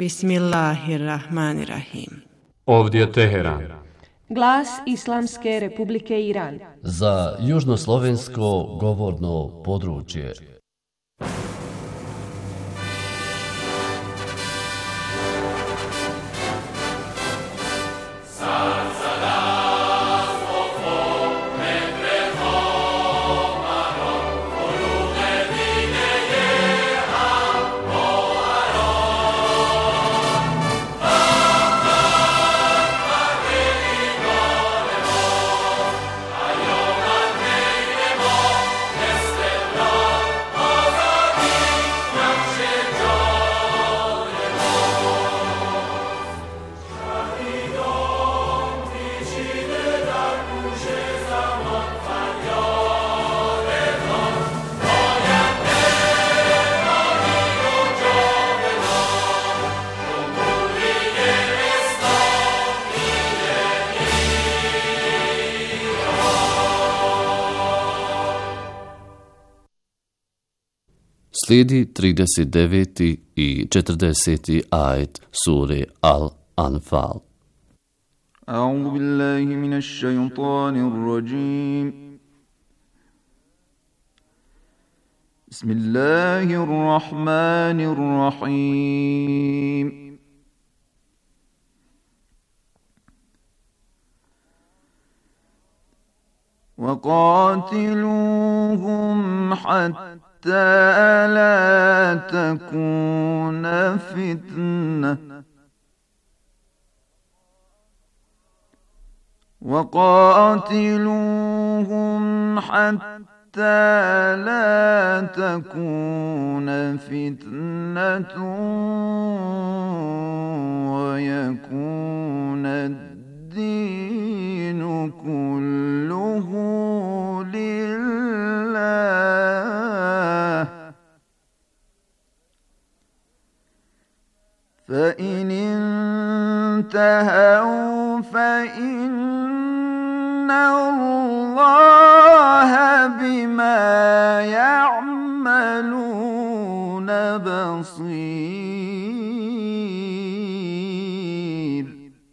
Bismillahirrahmanirrahim. Ovdje je Teheran. Glas Islamske Republike Iran. Za južnoslovensko govorno područje. Slijedi 39. i 40. ajet sure Al-Anfal. A'udhu billahi minash shaytanir rajim. Bismillahir rahmanir rahim. وقاتلوهم حتى لا تكون فتنة وقاتلوهم حتى لا تكون فتنة ويكون الدين كله لله فإن انتهوا فإن الله بما يعملون بصير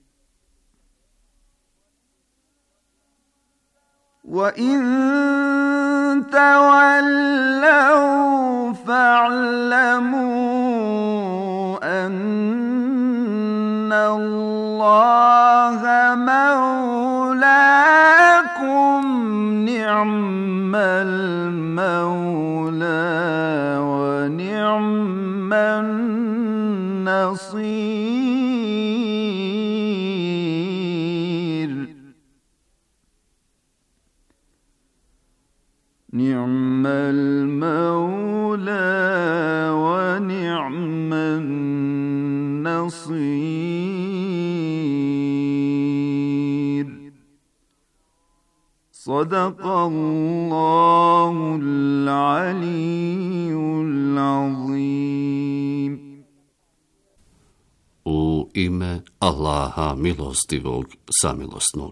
وإن تولوا فاعلموا أن الله مولاكم نعم المولى ونعم النصير نعم المولى ونعم النصير صدق الله العلي العظيم. U ime Allaha milostivog, samilosnog.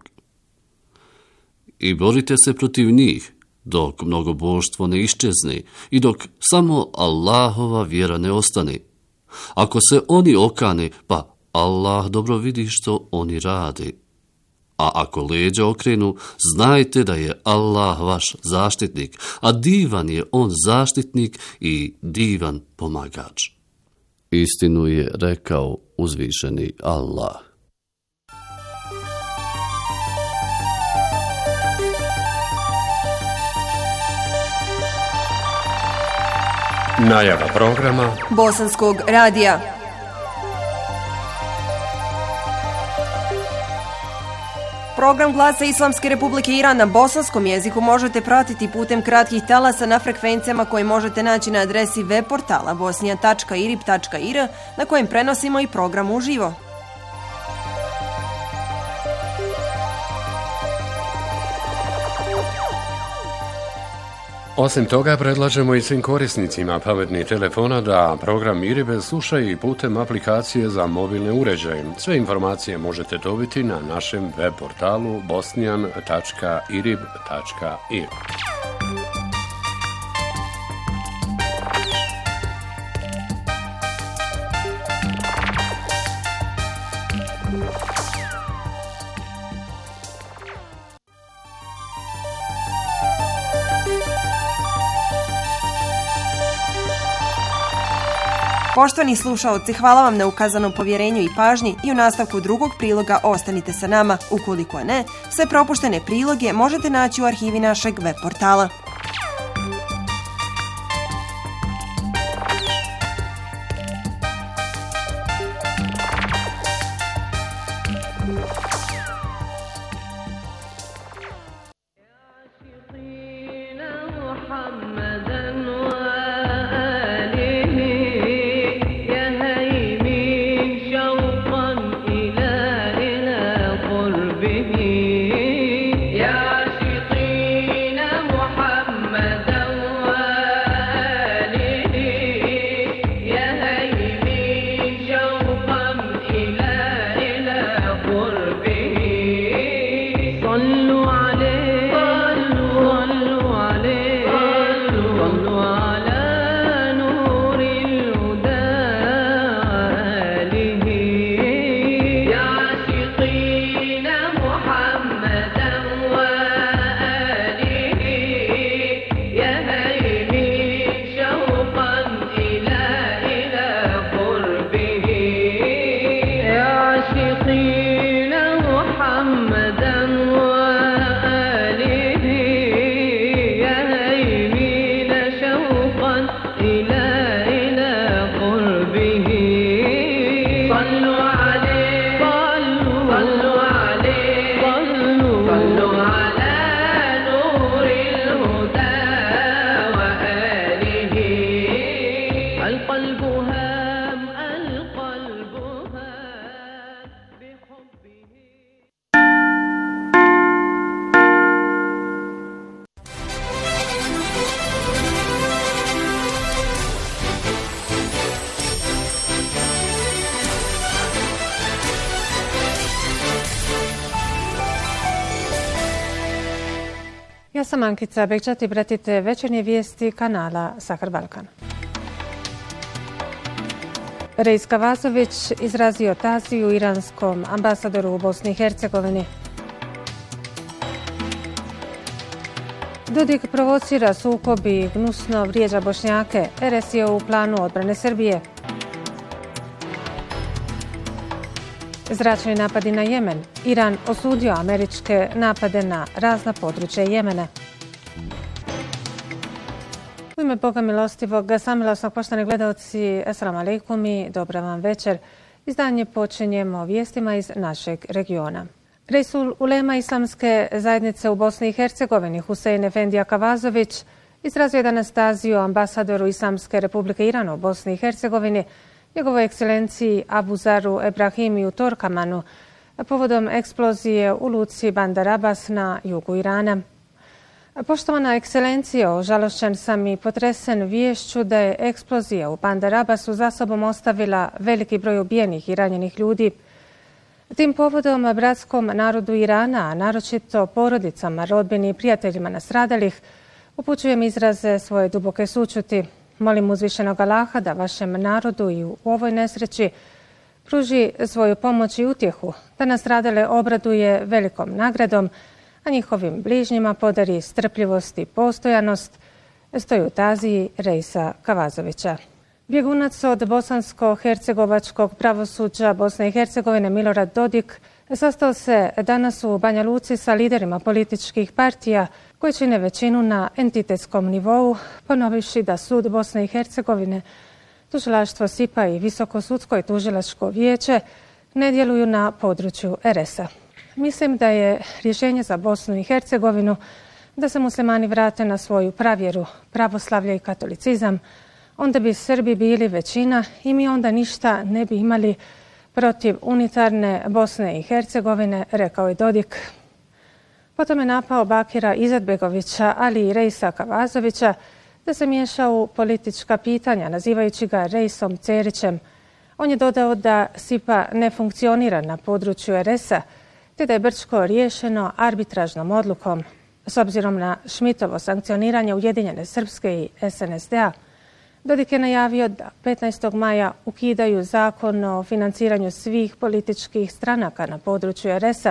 I borite se protiv njih, dok mnogoboštvo ne iščezne i dok samo Allahova vjera ne ostane. Ako se oni okane, pa Allah dobro vidi što oni rade. A ako leđa okrenu, znajte da je Allah vaš zaštitnik, a divan je on zaštitnik i divan pomagač. Istinu je rekao uzvišeni Allah. Najava programa Bosanskog radija. Program Glasa Islamske Republike Iran na bosanskom jeziku možete pratiti putem kratkih talasa na frekvencijama koje možete naći na adresi web portala bosnija.irib.ir na kojem prenosimo i program uživo. Osim toga, predlažemo i svim korisnicima pametnih telefona da program IRIB slušaju i putem aplikacije za mobilne uređaje. Sve informacije možete dobiti na našem web portalu bosnian.irib.ir. Poštovani slušaoci, hvala vam na ukazanom povjerenju i pažnji i u nastavku drugog priloga ostanite sa nama. Ukoliko ne, sve propuštene priloge možete naći u arhivi našeg web portala. Ja sam Ankica Bekčat i pratite večernje vijesti kanala Sahar Balkan. Reis Kavazović izrazio taziju iranskom ambasadoru u Bosni i Hercegovini. Dodik provocira sukob i gnusno vrijeđa Bošnjake. RS je u planu odbrane Srbije. Zračni napadi na Jemen. Iran osudio američke napade na razna područja Jemena. U ime Boga milostivog, samilosnog, poštovani gledalci, assalamu alaikum i dobra vam večer. Izdanje počinjemo vijestima iz našeg regiona. Reisul ulema Islamske zajednice u Bosni i Hercegovini Husein Efendija Kavazović izrazio je danas taziju ambasadoru Islamske Republike Irana u Bosni i Hercegovini, njegovoj ekscelenciji Abuzaru Ebrahimi u Torkamanu, povodom eksplozije u luci Bandar Abbas na jugu Irana. Poštovana ekscelencijo, žalošćen sam i potresen viješću da je eksplozija u Bandar Abbasu za sobom ostavila veliki broj ubijenih i ranjenih ljudi. Tim povodom bratskom narodu Irana, a naročito porodicama, rodbini i prijateljima nastradalih, upućujem izraze svoje duboke sućuti. Molim uzvišenog Allaha da vašem narodu i u ovoj nesreći pruži svoju pomoć i utjehu, da nastradale obraduje velikom nagradom, a njihovim bližnjima podari strpljivost i postojanost, stoji u taziji Reisa Kavazovića. Bjegunac od bosansko-hercegovačkog pravosuđa Bosne i Hercegovine Milorad Dodik sastao se danas u Banja Luci sa liderima političkih partija koji čine većinu na entitetskom nivou, ponovivši da sud Bosne i Hercegovine, tužilaštvo SIPA i Visoko sudsko i tužilačko vijeće ne djeluju na području RS-a. Mislim da je rješenje za Bosnu i Hercegovinu da se muslimani vrate na svoju pravjeru, pravoslavlje i katolicizam, onda bi Srbi bili većina i mi onda ništa ne bi imali protiv unitarne Bosne i Hercegovine, rekao je Dodik. Potom je napao Bakira Izetbegovića, ali i Reisa Kavazovića, da se miješa u politička pitanja, nazivajući ga Reisom Cerićem. On je dodao da SIPA ne funkcionira na području RS-a, te da je Brčko riješeno arbitražnom odlukom. S obzirom na Šmitovo sankcioniranje Ujedinjene Srpske i SNSD-a, Dodik je najavio da 15. maja ukidaju zakon o financiranju svih političkih stranaka na području RS-a.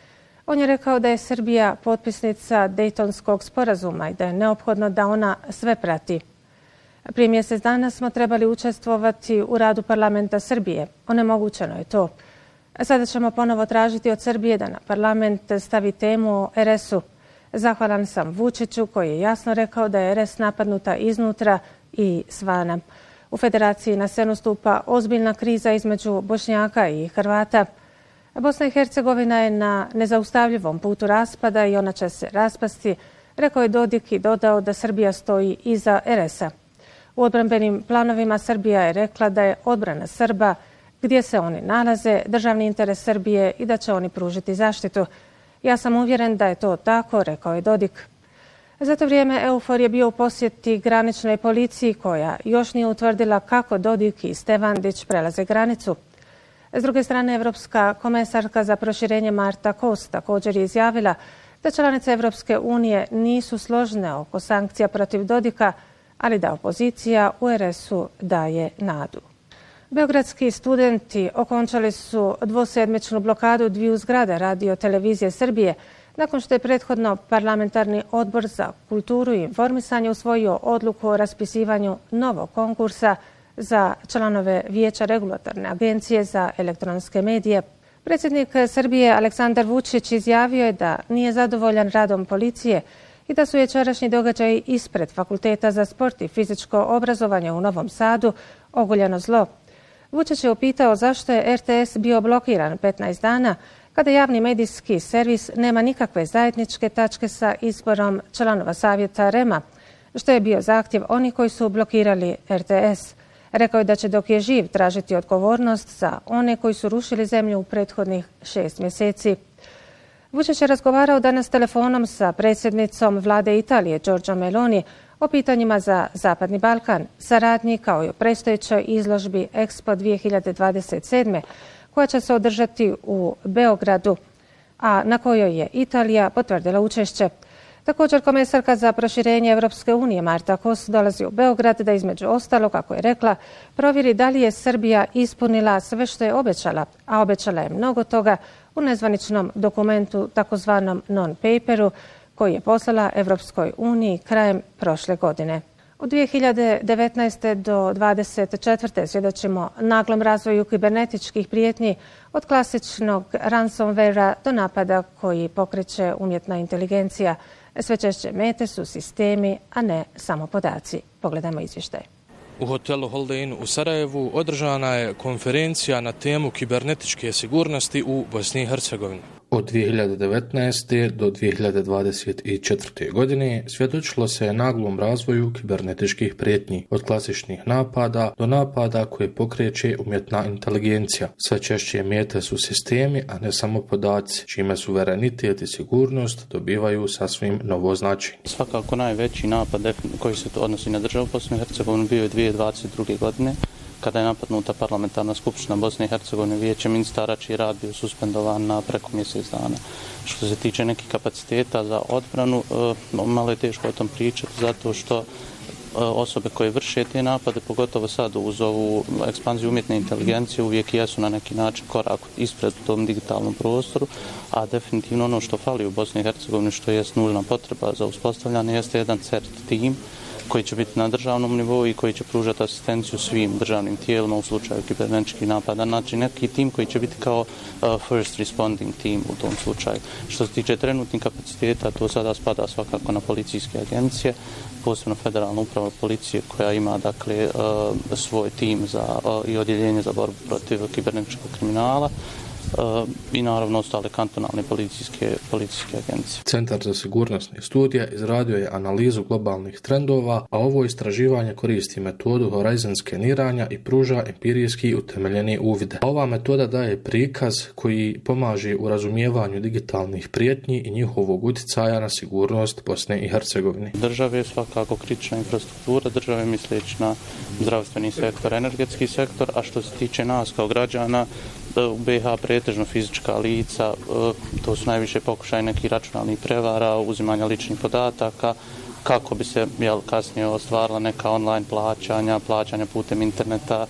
On je rekao da je Srbija potpisnica Dejtonskog sporazuma i da je neophodno da ona sve prati. Prije mjesec dana smo trebali učestvovati u radu parlamenta Srbije. Onemogućeno je to. Sada ćemo ponovo tražiti od Srbije da na parlament stavi temu o RS-u. Zahvalan sam Vučiću koji je jasno rekao da je RS napadnuta iznutra i svana. U federaciji na scenu stupa ozbiljna kriza između Bošnjaka i Hrvata. Bosna i Hercegovina je na nezaustavljivom putu raspada i ona će se raspasti, rekao je Dodik i dodao da Srbija stoji iza RS-a. U odbrambenim planovima Srbija je rekla da je odbrana Srba, gdje se oni nalaze, državni interes Srbije i da će oni pružiti zaštitu. Ja sam uvjeren da je to tako, rekao je Dodik. Za to vrijeme EUFOR je bio u posjeti graničnoj policiji koja još nije utvrdila kako Dodik i Stevandić prelaze granicu. S druge strane, Evropska komesarka za proširenje Marta Kos također je izjavila da članice Evropske unije nisu složne oko sankcija protiv Dodika, ali da opozicija u RS-u daje nadu. Beogradski studenti okončali su dvosedmičnu blokadu dviju zgrada Radio televizije Srbije nakon što je prethodno parlamentarni odbor za kulturu i informisanje usvojio odluku o raspisivanju novog konkursa za članove Vijeća regulatorne agencije za elektronske medije. Predsjednik Srbije Aleksandar Vučić izjavio je da nije zadovoljan radom policije i da su jučerašnji događaji ispred Fakulteta za sport i fizičko obrazovanje u Novom Sadu oguljeno zlo. Vučić je upitao zašto je RTS bio blokiran 15 dana kada javni medijski servis nema nikakve zajedničke tačke sa izborom članova savjeta REM-a, što je bio zahtjev onih koji su blokirali RTS. Rekao je da će dok je živ tražiti odgovornost za one koji su rušili zemlju u prethodnih 6 mjeseci. Vučić je razgovarao danas telefonom sa predsjednicom vlade Italije, Giorgia Meloni, o pitanjima za Zapadni Balkan, saradnji kao i o predstojećoj izložbi Expo 2027. koja će se održati u Beogradu, a na kojoj je Italija potvrdila učešće. Također, komesarka za proširenje Evropske unije Marta Kos dolazi u Beograd da između ostalog, kako je rekla, provjeri da li je Srbija ispunila sve što je obećala, a obećala je mnogo toga u nezvaničnom dokumentu, takozvanom non-paperu, koji je poslala Evropskoj uniji krajem prošle godine. Od 2019. do 2024. svjedočimo naglom razvoju kibernetičkih prijetnji od klasičnog ransomwarea do napada koji pokreće umjetna inteligencija. Sve češće mete su sistemi, a ne samo podaci. Pogledajmo izvještaj. U hotelu Holiday Inn u Sarajevu održana je konferencija na temu kibernetičke sigurnosti u Bosni i Hercegovini. Od 2019. do 2024. godine svjedočilo se naglom razvoju kibernetičkih prijetnji, od klasičnih napada do napada koje pokreće umjetna inteligencija. Sve češće mete su sistemi, a ne samo podaci, čime suverenitet i sigurnost dobivaju sasvim novo značenje. Svakako najveći napad koji se odnosi na državu Bosne i Hercegovine bio je 2022. godine, kada je napadnuta parlamentarna skupština Bosne i Hercegovine Vijeće ministara, čiji rad bio suspendovan na preko mjesec dana. Što se tiče nekih kapaciteta za odbranu, malo je teško o tom pričati, zato što osobe koje vrše te napade, pogotovo sad uz ovu ekspanziju umjetne inteligencije, uvijek jesu na neki način korak ispred u tom digitalnom prostoru, a definitivno ono što fali u Bosni i Hercegovini, što je nužna potreba za uspostavljanje, jeste jedan CERT tim koji će biti na državnom nivou i koji će pružati asistenciju svim državnim tijelima u slučaju kibernetičkih napada. Znači neki tim koji će biti kao first responding team u tom slučaju. Što se tiče trenutnih kapaciteta, to sada spada svakako na policijske agencije, posebno Federalna uprava policije koja ima dakle svoj tim i odjeljenje za borbu protiv kibernetičkog kriminala, i naravno ostale kantonalne policijske agencije. Centar za sigurnosne studije izradio je analizu globalnih trendova, a ovo istraživanje koristi metodu Horizon skeniranja i pruža empirijski utemeljeni uvide. Ova metoda daje prikaz koji pomaže u razumijevanju digitalnih prijetnji i njihovog utjecaja na sigurnost Bosne i Hercegovine. Države je svakako kritična infrastruktura, države misleći na zdravstveni sektor, energetski sektor, a što se tiče nas kao građana, u BiH pretežno fizička lica, to su najviše pokušaj nekih računalnih prevara, uzimanja ličnih podataka, kako bi se kasnije ostvarila neka online plaćanja putem interneta,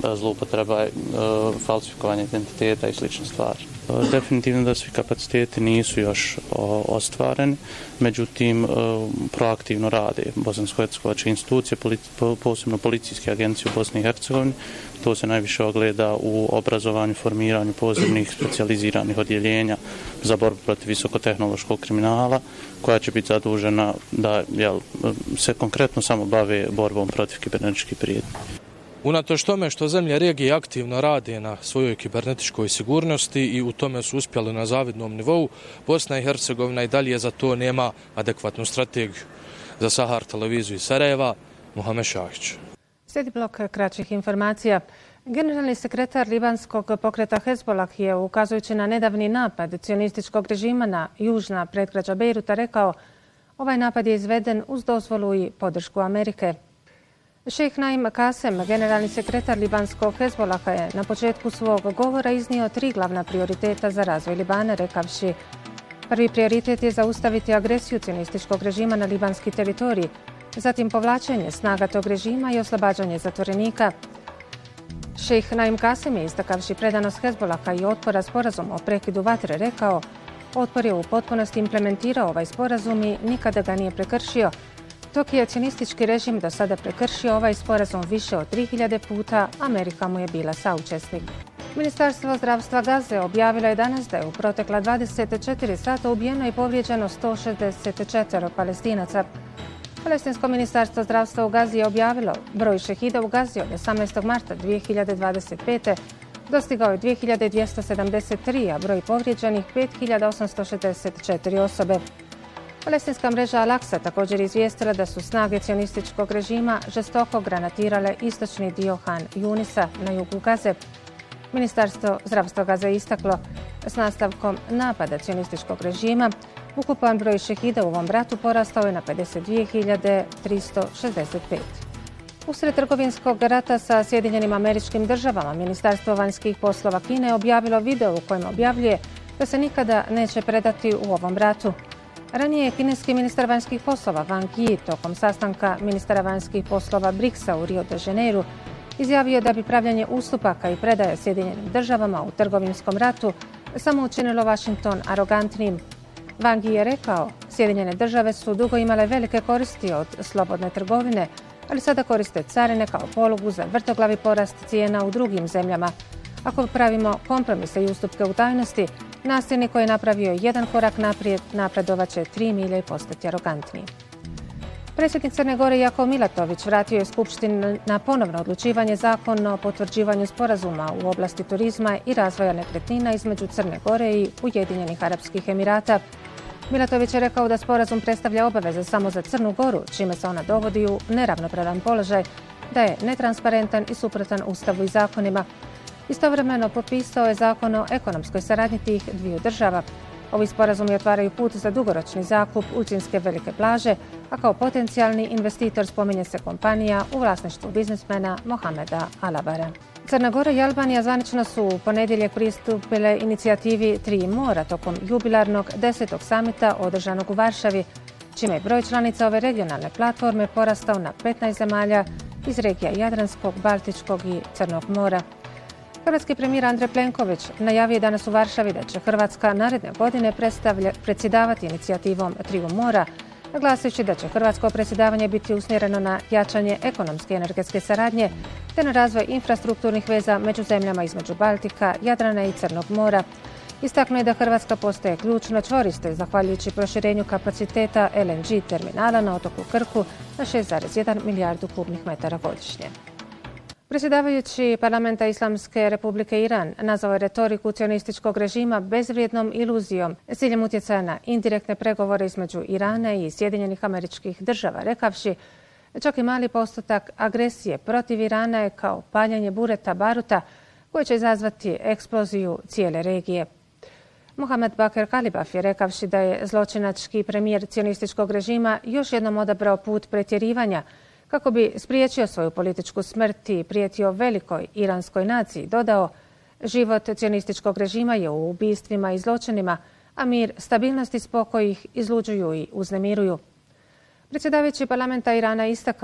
zloupotreba, falsifikovanje identiteta i slične stvari. Definitivno da svi kapaciteti nisu još ostvareni, međutim proaktivno rade bosansko-hercegovačke institucije, posebno policijske agencije u Bosni i Hercegovini. To se najviše ogleda u obrazovanju, formiranju posebnih specijaliziranih odjeljenja za borbu protiv visokotehnološkog kriminala, koja će biti zadužena da se konkretno samo bave borbom protiv kibernetičkih prijetnji. Unatoč tome što zemlje regije aktivno rade na svojoj kibernetičkoj sigurnosti i u tome su uspjeli na zavidnom nivou, Bosna i Hercegovina i dalje za to nema adekvatnu strategiju. Za Sahar televiziju iz Sarajeva, Mohamed Šahić. Slijedi blok kraćih informacija. Generalni sekretar libanskog pokreta Hezbollah je, ukazujući na nedavni napad cionističkog režima na južna predgrađa Bejruta, rekao: ovaj napad je izveden uz dozvolu i podršku Amerike. Šejh Naim Kasem, generalni sekretar libanskog Hezbollaha, je na početku svog govora iznio 3 glavna prioriteta za razvoj Libana, rekavši: prvi prioritet je zaustaviti agresiju cionističkog režima na libanski teritorij, zatim povlačenje snaga tog režima i oslobađanje zatvorenika. Šejh Naim Kasem je, istakavši predanost Hezbollaha i otpora sporazumu o prekidu vatre, rekao: otpor je u potpunosti implementirao ovaj sporazum i nikada ga nije prekršio. Dok je cionistički režim do sada prekršio ovaj sporazum više od 3000 puta, Amerika mu je bila saučesnik. Ministarstvo zdravstva Gaze objavilo je danas da je u protekla 24 sata ubijeno i povrijeđeno 164 Palestinaca. Palestinsko ministarstvo zdravstva u Gazi je objavilo broj šehida u Gazi od 18. marta 2025. dostigao je 2273, a broj povrijeđenih 5864 osobe. Palestinska mreža Al-Aqsa također izvijestila da su snage cionističkog režima žestoko granatirale istočni dio Han Junisa na jugu Gaze. Ministarstvo zdravstva Gaze je istaklo: s nastavkom napada cionističkog režima ukupan broj šehida u ovom ratu porastao je na 52.365. Usred trgovinskog rata sa Sjedinjenim Američkim Državama, Ministarstvo vanjskih poslova Kine je objavilo video u kojem objavljuje da se nikada neće predati u ovom ratu. Ranije je kineski ministar vanjskih poslova Wang Yi tokom sastanka ministara vanjskih poslova BRICS-a u Rio de Janeiru izjavio da bi pravljanje ustupaka i predaje Sjedinjenim Državama u trgovinskom ratu samo učinilo Washington arogantnim. Wang Yi je rekao: Sjedinjene Države su dugo imale velike koristi od slobodne trgovine, ali sada koriste carine kao polugu za vrtoglavi porast cijena u drugim zemljama. Ako pravimo kompromise i ustupke u tajnosti, nasljednik koji je napravio jedan korak naprijed napredovat će 3 milje i postati arogantniji. Predsjednik Crne Gore Jakov Milatović vratio je Skupštini na ponovno odlučivanje Zakon o potvrđivanju sporazuma u oblasti turizma i razvoja nekretnina između Crne Gore i Ujedinjenih Arapskih Emirata. Milatović je rekao da sporazum predstavlja obaveze samo za Crnu Goru, čime se ona dovodi u neravnopravan položaj, da je netransparentan i suprotan Ustavu i zakonima. Istovremeno potpisao je zakon o ekonomskoj saradnji tih dviju država. Ovi sporazumi otvaraju put za dugoročni zakup Ulcinske velike plaže, a kao potencijalni investitor spominje se kompanija u vlasništvu biznismena Mohameda Alabara. Crna Gora i Albanija zvanično su u ponedjeljak pristupile inicijativi Tri mora tokom jubilarnog 10. samita održanog u Varšavi, čime je broj članica ove regionalne platforme porastao na 15 zemalja iz regija Jadranskog, Baltičkog i Crnog mora. Hrvatski premijer Andrej Plenković najavio danas u Varšavi da će Hrvatska naredne godine predsjedavati inicijativom Triju mora, naglasujući da će hrvatsko predsjedavanje biti usmjereno na jačanje ekonomske i energetske saradnje te na razvoj infrastrukturnih veza među zemljama između Baltika, Jadrana i Crnog mora. Istaknuo je da Hrvatska postaje ključno čvorište zahvaljujući proširenju kapaciteta LNG terminala na otoku Krku na 6,1 milijardu kubnih metara godišnje. Predsjedavajući parlamenta Islamske republike Iran nazvao je retoriku cionističkog režima bezvrijednom iluzijom s ciljem utjecaja na indirektne pregovore između Irana i Sjedinjenih Američkih Država, rekavši: čak i mali postotak agresije protiv Irana je kao paljenje bureta baruta koje će izazvati eksploziju cijele regije. Mohamed Bakir Kalibaf je rekavši da je zločinački premijer cionističkog režima još jednom odabrao put pretjerivanja kako bi spriječio svoju političku smrt i prijetio velikoj iranskoj naciji, dodao: život cionističkog režima je u ubistvima i zločinima, a mir, stabilnost i spokoj ih izluđuju i uznemiruju. Predsjedavajući parlamenta Irana istakao: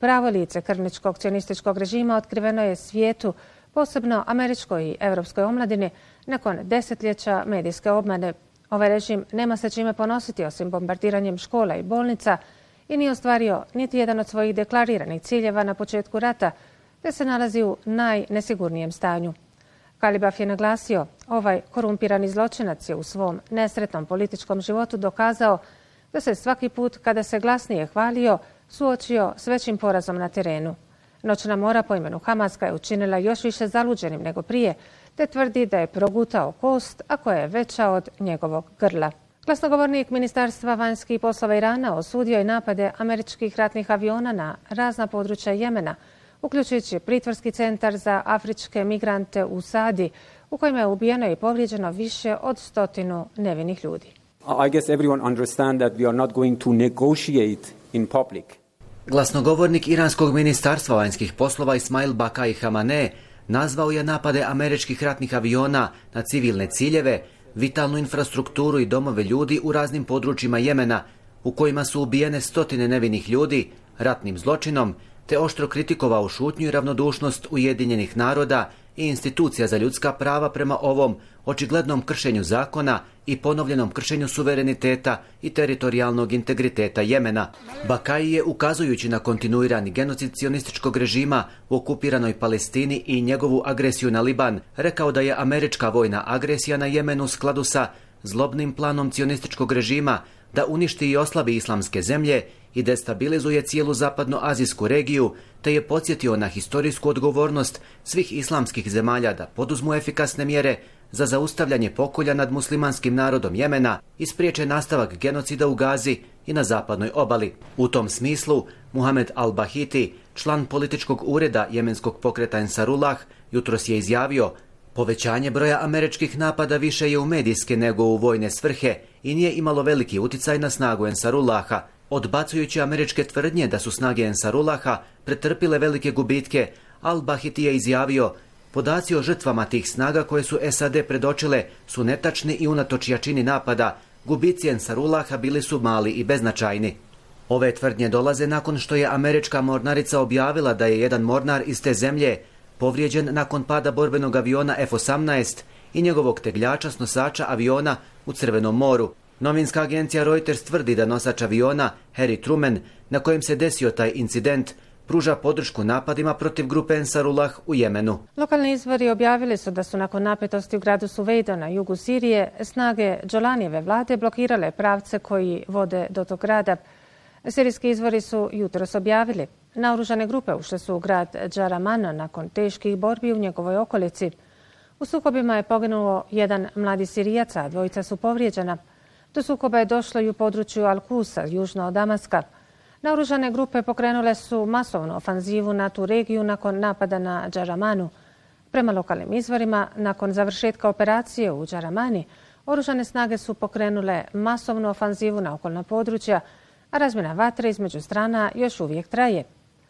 Pravo lice krvničkog cionističkog režima otkriveno je svijetu, posebno američkoj i evropskoj omladini, nakon desetljeća medijske obmane. Ovaj režim nema se čime ponositi osim bombardiranjem škola i bolnica i nije ostvario niti jedan od svojih deklariranih ciljeva na početku rata, te se nalazi u najnesigurnijem stanju. Kalibaf je naglasio, ovaj korumpirani zločinac je u svom nesretnom političkom životu dokazao da se svaki put kada se glasnije hvalio suočio s većim porazom na terenu. Noćna mora po imenu Hamas je učinila još više zaluđenim nego prije, te tvrdi da je progutao kost, a koja je veća od njegovog grla. Glasnogovornik Ministarstva vanjskih poslova Irana osudio je napade američkih ratnih aviona na razna područja Jemena, uključujući pritvorski centar za afričke migrante u Sadi, u kojima je ubijeno i povrijeđeno više od 100 nevinih ljudi. I guess everyone understand that we are not going to negotiate in public. Glasnogovornik Iranskog ministarstva vanjskih poslova Ismail Bakai Hamaneh nazvao je napade američkih ratnih aviona na civilne ciljeve, vitalnu infrastrukturu i domove ljudi u raznim područjima Jemena, u kojima su ubijene 100 nevinih ljudi, ratnim zločinom, te oštro kritikovao šutnju i ravnodušnost Ujedinjenih naroda i institucija za ljudska prava prema ovom očiglednom kršenju zakona i ponovljenom kršenju suvereniteta i teritorijalnog integriteta Jemena. Bakai je, ukazujući na kontinuirani genocid cionističkog režima u okupiranoj Palestini i njegovu agresiju na Liban, rekao da je američka vojna agresija na Jemenu u skladu sa zlobnim planom cionističkog režima da uništi i oslabi islamske zemlje i destabilizuje cijelu zapadnoazijsku regiju, te je podsjetio na historijsku odgovornost svih islamskih zemalja da poduzmu efikasne mjere za zaustavljanje pokolja nad muslimanskim narodom Jemena i spriječe nastavak genocida u Gazi i na zapadnoj obali. U tom smislu, Muhamed al-Bahiti, član političkog ureda jemenskog pokreta Ensarullah, jutros je izjavio: povećanje broja američkih napada više je u medijske nego u vojne svrhe i nije imalo veliki uticaj na snagu Ensarullaha. Odbacujući američke tvrdnje da su snage Ensarullaha pretrpile velike gubitke, al-Bahiti je izjavio: podaci o žrtvama tih snaga koje su SAD predočile su netačni i unatoč jačini napada, gubici Ensarullaha bili su mali i beznačajni. Ove tvrdnje dolaze nakon što je američka mornarica objavila da je jedan mornar iz te zemlje povrijeđen nakon pada borbenog aviona F-18 i njegovog tegljača s nosača aviona u Crvenom moru. Novinska agencija Reuters tvrdi da nosač aviona, Harry Truman, na kojem se desio taj incident, pruža podršku napadima protiv grupe Ensarullah u Jemenu. Lokalni izvori objavili su da su nakon napetosti u gradu Suvejdo na jugu Sirije snage Džolanijeve vlade blokirale pravce koji vode do tog grada. Sirijski izvori su jutros objavili: naoružane grupe ušle su u grad Džaramana nakon teških borbi u njegovoj okolici. U sukobima je poginuo jedan mladi Sirijac, a 2 su povrijeđena. Do sukoba je došlo i u području Al-Kusa, južno od Damaska. Naoružane grupe pokrenule su masovnu ofanzivu na tu regiju nakon napada na Džaramanu. Prema lokalnim izvorima, nakon završetka operacije u Džaramani, oružane snage su pokrenule masovnu ofanzivu na okolna područja, a razmjena vatre između strana još uvijek traje.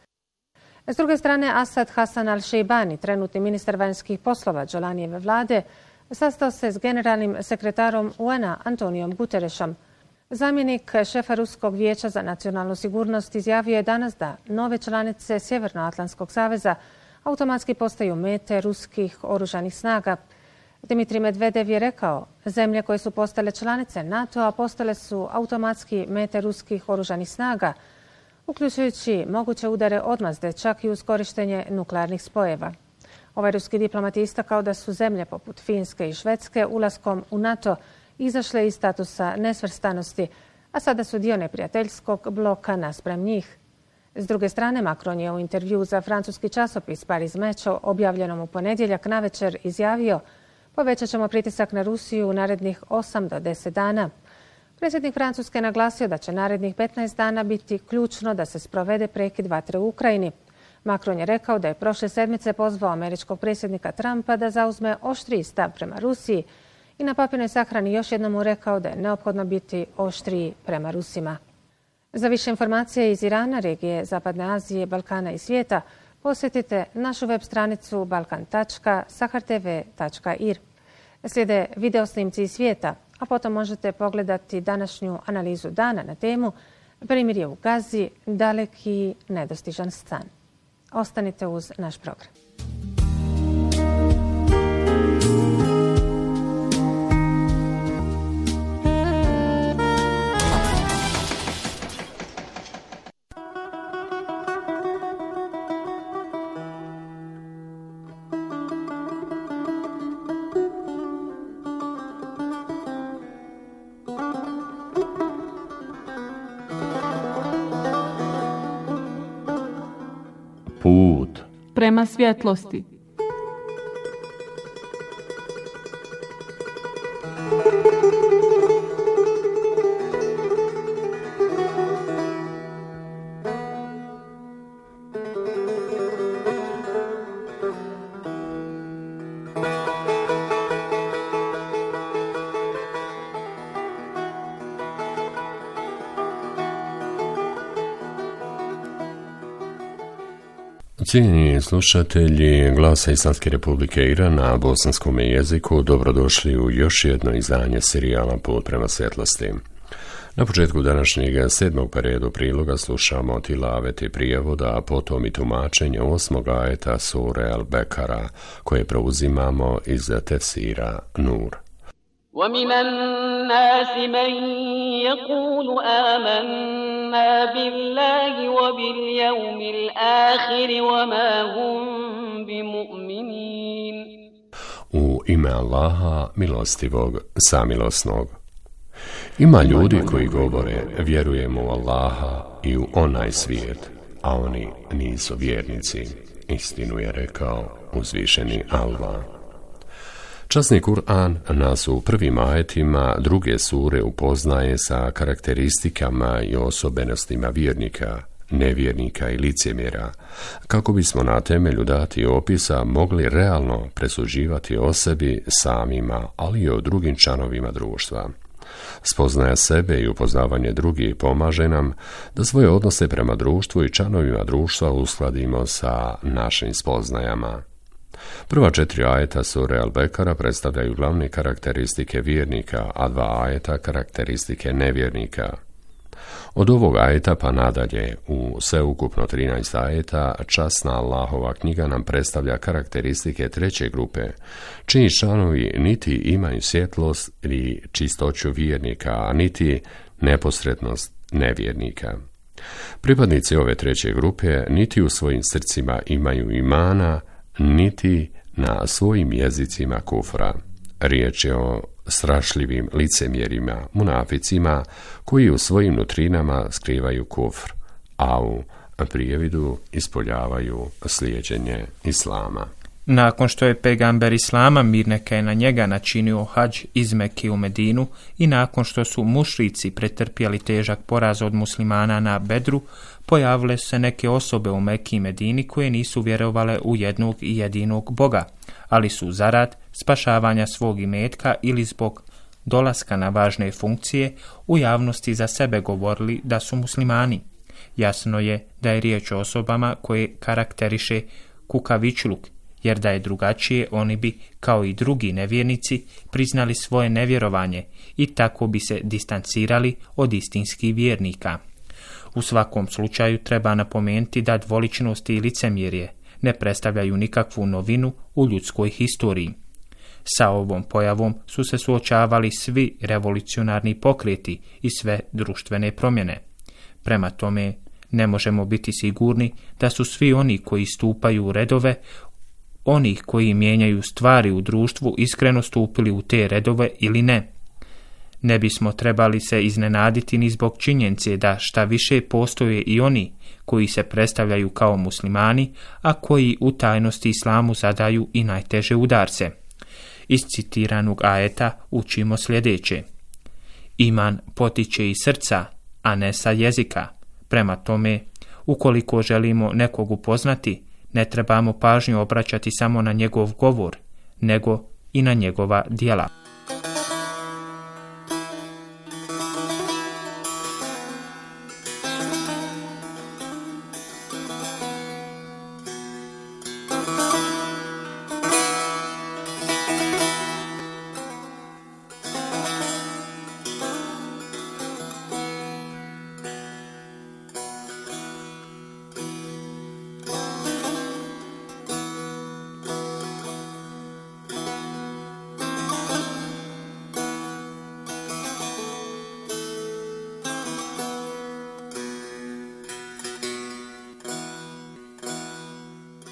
S druge strane, Asad Hasan al-Šejbani, trenutni ministar vanjskih poslova Džolanijeve vlade, sastao se s generalnim sekretarom UN-a Antonijom Guterešom. Zamjenik šefa Ruskog vijeća za nacionalnu sigurnost izjavio je danas da nove članice Sjevernoatlantskog saveza automatski postaju mete ruskih oružanih snaga. Dimitrij Medvedev je rekao: zemlje koje su postale članice NATO-a postale su automatski mete ruskih oružanih snaga, uključujući moguće udare odmazde, čak i uz korištenje nuklearnih spojeva. Ovaj ruski diplomat je istakao da su zemlje poput Finske i Švedske ulaskom u NATO izašle iz statusa nesvrstanosti, a sada su dio neprijateljskog bloka naspram njih. S druge strane, Macron je u intervju za francuski časopis Paris Match objavljenom u ponedjeljak navečer izjavio: povećat ćemo pritisak na Rusiju u narednih 8 do 10 dana. Predsjednik Francuske je naglasio da će narednih 15 dana biti ključno da se sprovede prekid vatre u Ukrajini. Macron je rekao da je prošle sedmice pozvao američkog predsjednika Trumpa da zauzme oštriji stav prema Rusiji i na papirnoj sahrani još jednom mu rekao da je neophodno biti oštriji prema Rusima. Za više informacije iz Irana, regije Zapadne Azije, Balkana i svijeta posjetite našu web stranicu balkan.sahartv.ir. Slijede video snimci iz svijeta, a potom možete pogledati današnju analizu dana na temu Primjer je u Gazi daleki nedostižan san. Ostanite uz naš program. Put prema svjetlosti. Cijenjeni slušatelji Glasa Islamske Republike Iran na bosanskom jeziku, dobrodošli u još jedno izdanje serijala Put prema svjetlosti. Na početku današnjeg 7. po redu priloga slušamo tilavet i prijevoda, a potom i tumačenje 8. ajeta sure Al-Bekara, koje preuzimamo iz tefsira Nur. وَمِنَ النَّاسِ مَن يَقُولُ آمَنَّا بِاللَّهِ وَبِالْيَوْمِ الْآخِرِ وَمَا هُمْ بِمُؤْمِنِينَ. U ime Allaha, milostivog, samilosnog. Ima ljudi koji govore, vjerujemo u Allaha i u onaj svijet, a oni nisu vjernici. Istinu je rekao uzvišeni Allah. Časni Kur'an nas u prvim ajetima druge sure upoznaje sa karakteristikama i osobenostima vjernika, nevjernika i licemjera, kako bismo na temelju dati opisa mogli realno presuđivati o sebi samima, ali i o drugim članovima društva. Spoznaja sebe i upoznavanje drugih pomaže nam da svoje odnose prema društvu i članovima društva uskladimo sa našim spoznajama. Prva 4 ajeta sure Al-Bekara predstavljaju glavne karakteristike vjernika, a 2 ajeta karakteristike nevjernika. Od ovog ajeta pa nadalje, u sveukupno 13 ajeta, časna Allahova knjiga nam predstavlja karakteristike treće grupe, čiji članovi niti imaju svjetlost ili čistoću vjernika, a niti neposrednost nevjernika. Pripadnici ove treće grupe niti u svojim srcima imaju imana, niti na svojim jezicima kufra. Riječ je o strašljivim licemjerima, munaficima, koji u svojim nutrinama skrivaju kufr, a u prijevidu ispoljavaju slijeđenje Islama. Nakon što je pejgamber Islama, mir neka je na njega, načinio hadž iz Mekke u Medinu i nakon što su mušrici pretrpjeli težak poraz od muslimana na Bedru, pojavile su se neke osobe u Mekki i Medini koje nisu vjerovale u jednog i jedinog Boga, ali su zarad spašavanja svog imetka ili zbog dolaska na važne funkcije u javnosti za sebe govorili da su muslimani. Jasno je da je riječ o osobama koje karakteriše kukavičluk, jer da je drugačije oni bi, kao i drugi nevjernici, priznali svoje nevjerovanje i tako bi se distancirali od istinskih vjernika. U svakom slučaju treba napomenuti da dvoličnost i licemjerje ne predstavljaju nikakvu novinu u ljudskoj historiji. Sa ovom pojavom su se suočavali svi revolucionarni pokreti i sve društvene promjene. Prema tome, ne možemo biti sigurni da su svi oni koji stupaju u redove onih koji mijenjaju stvari u društvu iskreno stupili u te redove ili ne. Ne bismo trebali se iznenaditi ni zbog činjenice da šta više postoje i oni koji se predstavljaju kao muslimani, a koji u tajnosti islamu zadaju i najteže udarce. Iz citiranog ajeta učimo sljedeće. Iman potiče iz srca, a ne sa jezika. Prema tome, ukoliko želimo nekog upoznati, ne trebamo pažnju obraćati samo na njegov govor, nego i na njegova djela.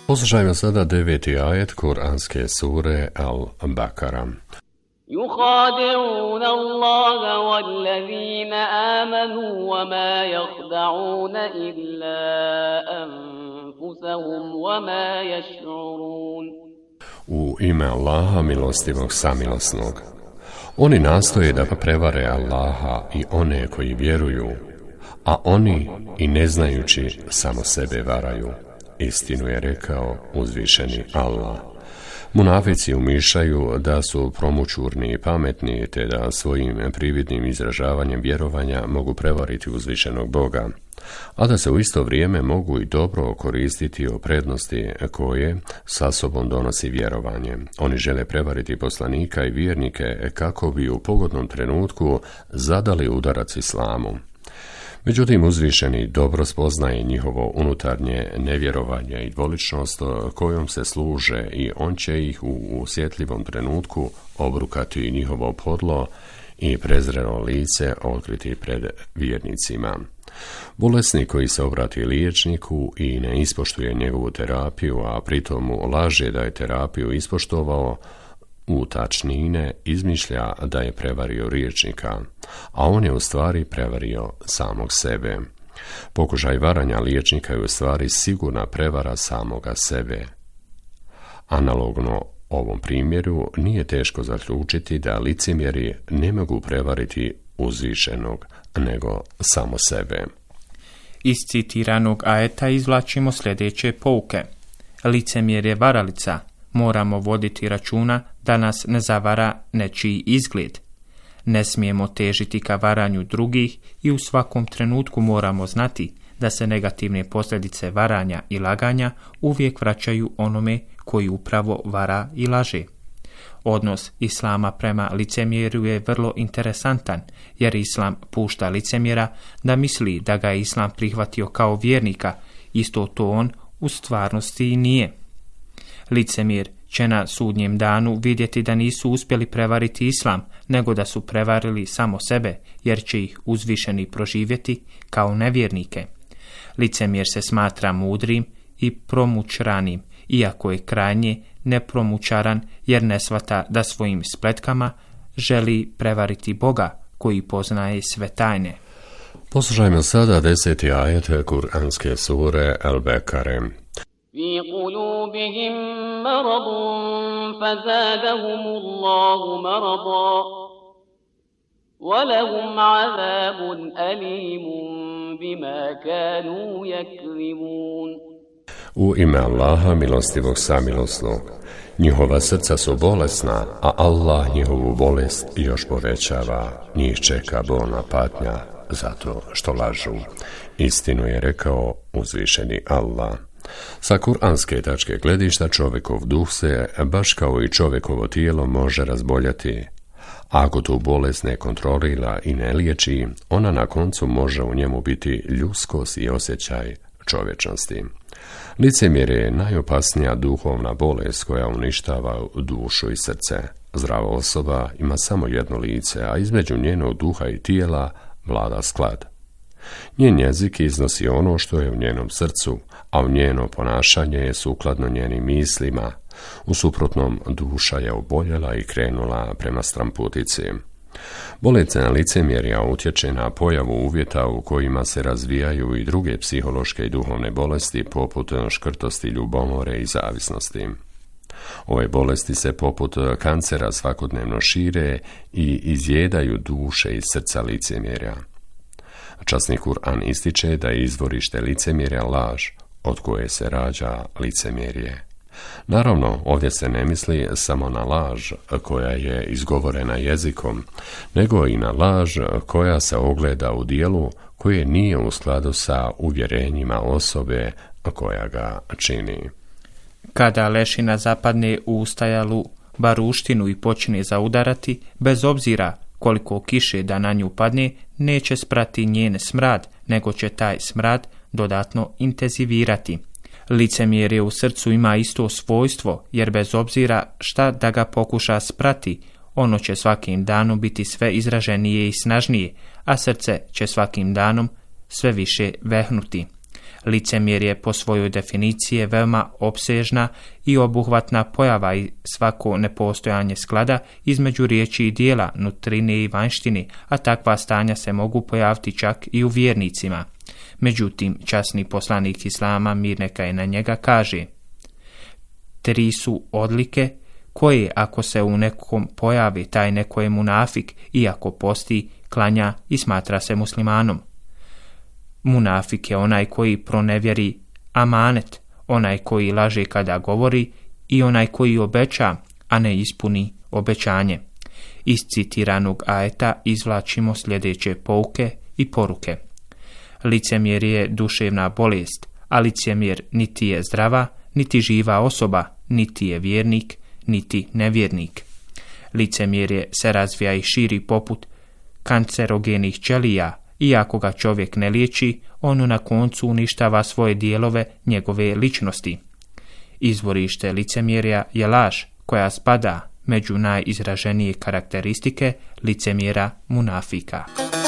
Poslušajmo sada 9. ajet Kur'anske sure Al-Bakara. يخادعون الله والذين آمنوا وما يخدعون إلا أنفسهم وما يشعرون. U ime Allaha milostivog samilosnog. Oni nastoje da prevare Allaha i one koji vjeruju, a oni i ne znajući samo sebe varaju. Istinu je rekao uzvišeni Allah. Munafici umišljaju da su promućurni i pametni, te da svojim prividnim izražavanjem vjerovanja mogu prevariti uzvišenog Boga, a da se u isto vrijeme mogu i dobro koristiti o prednosti koje sa sobom donosi vjerovanje. Oni žele prevariti poslanika i vjernike kako bi u pogodnom trenutku zadali udarac islamu. Međutim, uzvišeni dobro spoznaje njihovo unutarnje nevjerovanje i dvoličnost kojom se služe i on će ih u osjetljivom trenutku obrukati njihovo podlo i prezreno lice otkriti pred vjernicima. Bolesnik koji se obrati liječniku i ne ispoštuje njegovu terapiju, a pritom mu laže da je terapiju ispoštovao, u tačnine izmišlja da je prevario liječnika, a on je u stvari prevario samog sebe. Pokušaj varanja liječnika je u stvari sigurna prevara samoga sebe. Analogno ovom primjeru nije teško zaključiti da licemjeri ne mogu prevariti uzvišenog, nego samo sebe. Iz citiranog ajeta izvlačimo sljedeće pouke. Licemjer je varalica. Moramo voditi računa da nas ne zavara nečiji izgled. Ne smijemo težiti ka varanju drugih i u svakom trenutku moramo znati da se negativne posljedice varanja i laganja uvijek vraćaju onome koji upravo vara i laže. Odnos Islama prema licemjeru je vrlo interesantan, jer Islam pušta licemjera da misli da ga je Islam prihvatio kao vjernika, isto to on u stvarnosti i nije. Licemjer će na sudnjem danu vidjeti da nisu uspjeli prevariti Islam, nego da su prevarili samo sebe, jer će ih uzvišeni proživjeti kao nevjernike. Licemjer se smatra mudrim i promućranim, iako je krajnje nepromućaran, jer ne shvata da svojim spletkama želi prevariti Boga koji poznaje sve tajne. Poslušajmo sada 10. ajet Kur'anske sure Al-Bekare. في قلوبهم مرض فزادهم الله مرضا ولهم عذاب أليم بما كانوا يكذبون. U ime Allaha milostivog samilosnog. Njihova srca su bolesna, a Allah njihovu bolest još povećava. Njih čeka bolna patnja zato što lažu. Istinu je rekao uzvišeni Allah. Sa kuranske tačke gledišta čovjekov duh se, baš kao i čovjekovo tijelo, može razboljati. Ako tu bolest ne kontrolira i ne liječi, ona na koncu može u njemu biti ljudskost i osjećaj čovječnosti. Licemjerje je najopasnija duhovna bolest koja uništava dušu i srce. Zdrava osoba ima samo jedno lice, a između njenog duha i tijela vlada sklad. Njen jezik iznosi ono što je u njenom srcu, a u njeno ponašanje je sukladno njenim mislima. U suprotnom, duša je oboljela i krenula prema stramputici. Bolesna licemjerja utječe na pojavu uvjeta u kojima se razvijaju i druge psihološke i duhovne bolesti poput škrtosti, ljubomore i zavisnosti. Ove bolesti se poput kancera svakodnevno šire i izjedaju duše i srca licemjerja. Časni Kur'an ističe da je izvorište licemjerja laž, od koje se rađa licemjerje. Naravno, ovdje se ne misli samo na laž koja je izgovorena jezikom, nego i na laž koja se ogleda u dijelu koje nije u skladu sa uvjerenjima osobe koja ga čini. Kada lešina zapadne u ustajalu baruštinu i počne zaudarati, bez obzira koliko kiše da na nju padne, neće sprati njen smrad, nego će taj smrad dodatno intenzivirati. Licemjerje u srcu ima isto svojstvo, jer bez obzira šta da ga pokuša sprati, ono će svakim danom biti sve izraženije i snažnije, a srce će svakim danom sve više vehnuti. Licemjerje po svojoj definiciji je veoma opsežna i obuhvatna pojava i svako nepostojanje sklada između riječi i dijela, nutrine i vanjštine, a takva stanja se mogu pojaviti čak i u vjernicima. Međutim, časni poslanik Islama, mir neka je na njega, kaže: 3 su odlike koje, ako se u nekom pojavi, taj neko je munafik, iako posti, klanja i smatra se muslimanom. Munafik je onaj koji pronevjeri amanet, onaj koji laže kada govori i onaj koji obeća, a ne ispuni obećanje. Iz citiranog ajeta izvlačimo sljedeće pouke i poruke. Licemjer je duševna bolest, a licemjer niti je zdrava, niti živa osoba, niti je vjernik, niti nevjernik. Licemjerje se razvija i širi poput kancerogenih ćelija, i ako ga čovjek ne liječi, ono na koncu uništava svoje dijelove njegove ličnosti. Izvorište licemjerja je laž, koja spada među najizraženije karakteristike licemjera munafika.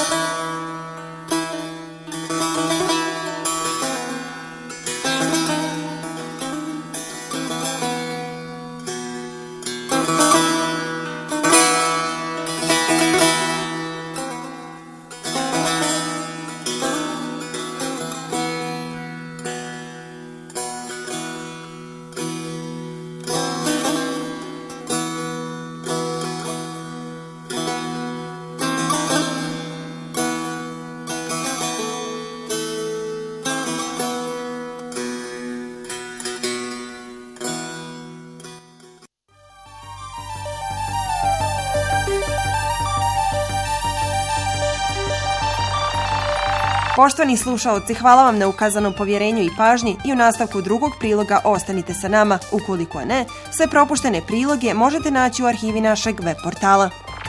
Poštovani slušaoci, hvala vam na ukazanom povjerenju i pažnji i u nastavku drugog priloga ostanite sa nama. Ukoliko ne, sve propuštene priloge možete naći u arhivi našeg web portala.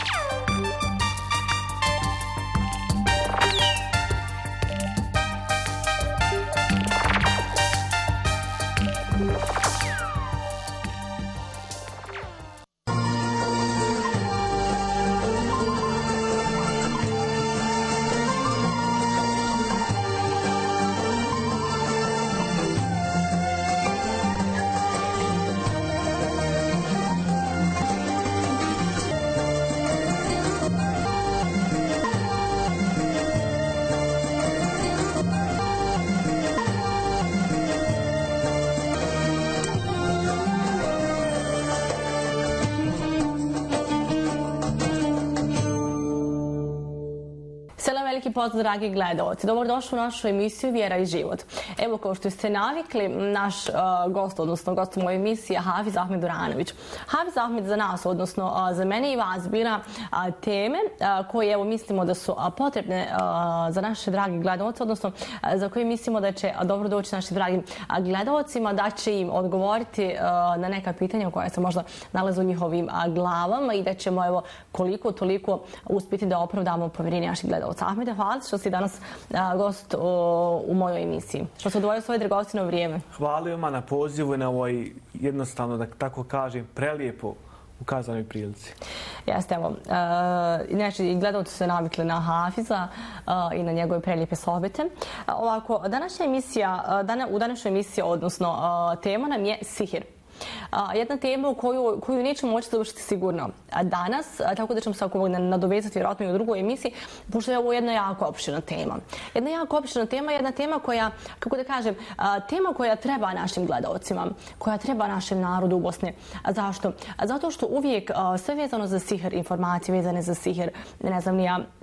Pozdrav, dragi gledalci. Dobrodošli u našu emisiju Vjera i život. Evo, kao što ste navikli, naš gost, odnosno gost u mojoj emisiji je Hafiz Ahmed Duranović. Hafiz Ahmed za nas, odnosno za mene i vas, bira teme koje evo mislimo da su potrebne za naše dragi gledalce, odnosno za koje mislimo da će dobro doći našim dragim gledalcima, da će im odgovoriti na neka pitanja koja se možda nalaze u njihovim glavama i da ćemo evo koliko toliko uspjeti da opravdamo povjerenje naših gledalca. Ahmede, hvala što si danas gost u mojoj emisiji. Što se odvojio svoje dragocjeno vrijeme. Hvala vam na pozivu i na ovoj, jednostavno, da tako kažem, prelijepo ukazanoj prilici. Jeste, evo. Inače, gledalci su navikli na Hafiza i na njegove prelijepe sohbete. Ovako, u današnjoj emisiji, odnosno tema nam je sihir. Jedna tema u koju nećemo moći završiti sigurno danas, tako da ćemo se nadovezati vjerojatno i u drugoj emisiji, pošto je ovo jedna jako opširna tema. Jedna tema koja, kako da kažem, tema koja treba našim gledalcima, koja treba našem narodu u Bosni. Zašto? Zato što uvijek sve vezano za sihir, informacije vezane za sihir, ne znam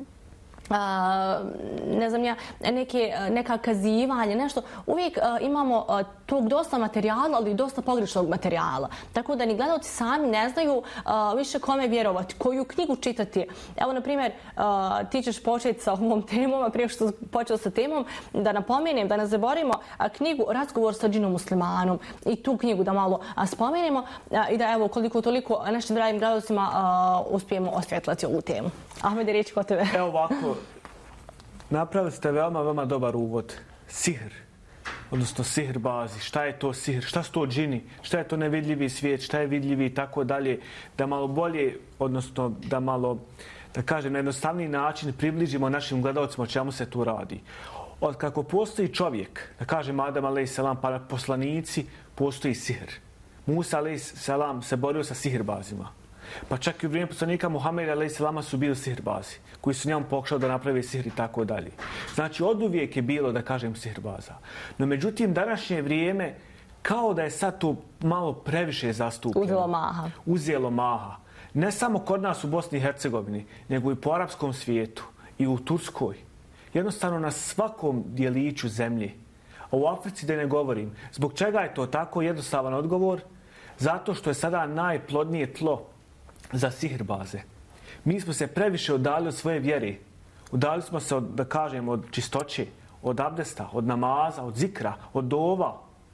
neka kazivanje, nešto. Uvijek imamo tog dosta materijala, ali i dosta pogrešnog materijala. Tako da ni gledalci sami ne znaju više kome vjerovati, koju knjigu čitati. Evo, na primjer, ti ćeš početi sa ovom temom, a prije što počeo sa temom, da napomenem, da ne zaboravimo knjigu Razgovor sa džinom muslimanom i tu knjigu da malo spomenemo i da evo koliko toliko našim dragim gledalcima uspijemo osvjetlati ovu temu. Ahmede, riječ kod tebe. Evo ovako, napravili ste veoma dobar uvod. Sihr, odnosno sihr bazi. Šta je to sihr? Šta su to džini? Šta je to nevidljivi svijet? Šta je vidljivi i tako dalje? Da malo bolje, odnosno da malo, da kažem, na jednostavniji način približimo našim gledalcima o čemu se tu radi. od kako postoji čovjek, da kažem Adam a.s. pa poslanici, postoji sihr. Musa a.s. se borio sa sihirbazima. Pa čak i u vrijeme poslanika Muhameda a.s. su bili sihirbazi, koji su njemu pokušali da naprave sihr i tako dalje. Znači, oduvijek je bilo, da kažem, sihirbaza. No, međutim, današnje vrijeme, kao da je sad to malo previše zastupljeno. Uzelo maha. Ne samo kod nas u Bosni i Hercegovini, nego i po arapskom svijetu i u Turskoj. Jednostavno na svakom dijeliću zemlje. A u Africi da ne govorim. Zbog čega je to tako? Jednostavan odgovor. Zato što je sada najplodnije tlo za sihirbaze. Mi smo se previše udali od svoje vjere. Udali smo se, da kažem, od čistoće, od abdesta, od namaza, od zikra, od dova.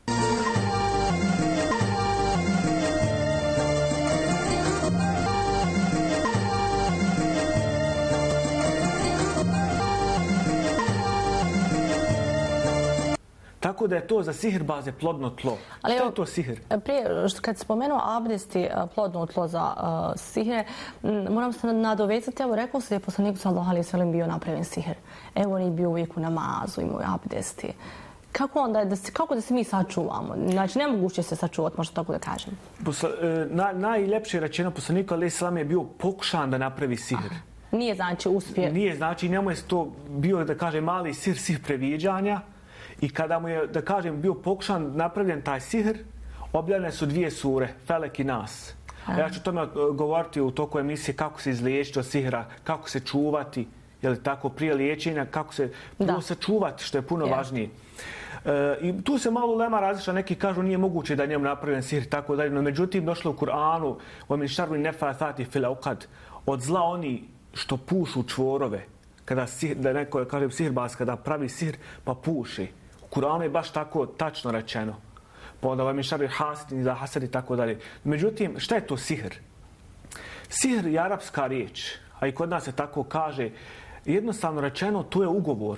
Tako da je to za sihirbaze plodno tlo. Što je to sihr? Prije, kad spomenuo abdesti plodno tlo za sihre, moram se nadovezati, evo rekao se da je poslanik sallallahu alejhi ve sellem bio napravljen sihr. Evo on je bio uvijek u namazu, imao je abdesti. Kako da se mi sačuvamo? Znači, nemoguće se sačuvati, možda tako da kažem. Najljepše rečeno poslaniku alejhi selam je bio pokušan da napravi sihr. Nije znači uspije. Nije znači, njemu je to bio, da kažem, mali sihr previđanja. I kada mu je, da kažem, bio pokušan napravljen taj sihr, objavljene su 2 sure, Felek i Nas. A ja ću tome govoriti u toku emisije kako se izliječiti od sihra, kako se čuvati, je li tako, prije liječenja, kako se sačuvati, što je puno važnije. I tu se malo lema različila, neki kažu nije moguće da je njemu napravljen sihr, tako dalje, no međutim došlo u Kur'anu, وَمِنْ شَرِّ النَّفَّاثَاتِ فِي الْعُقَدِ, od zla oni što pušu čvorove, kada da neko, kažem, sihirbaz, kada pravi sihr, pa puši. U Kur'anu je baš tako tačno rečeno. Pa onda vam je šarri hasidin za hasad i tako dalje. Međutim, šta je to sihr? Sihr je arapska riječ, a i kod nas se tako kaže. Jednostavno rečeno, to je ugovor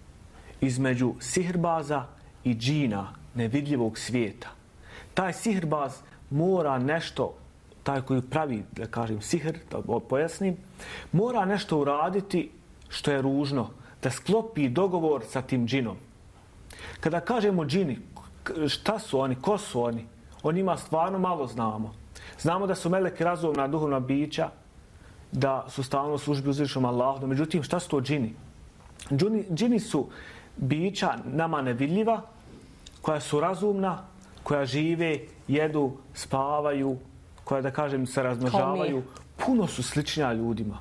između sihirbaza i džina, nevidljivog svijeta. Taj sihirbaz mora nešto, taj koji pravi, da kažem, sihr, da pojasnim, mora nešto uraditi što je ružno, da sklopi dogovor sa tim džinom. Kada kažemo džini, šta su oni, ko su oni? O njima stvarno malo znamo. Znamo da su meleki razumna duhovna bića, da su stalno u službi uzvišenom Allahu. Međutim, šta su to džini? Džini su bića nama nevidljiva, koja su razumna, koja žive, jedu, spavaju, koja, da kažem, se razmnožavaju. Puno su sličnija ljudima.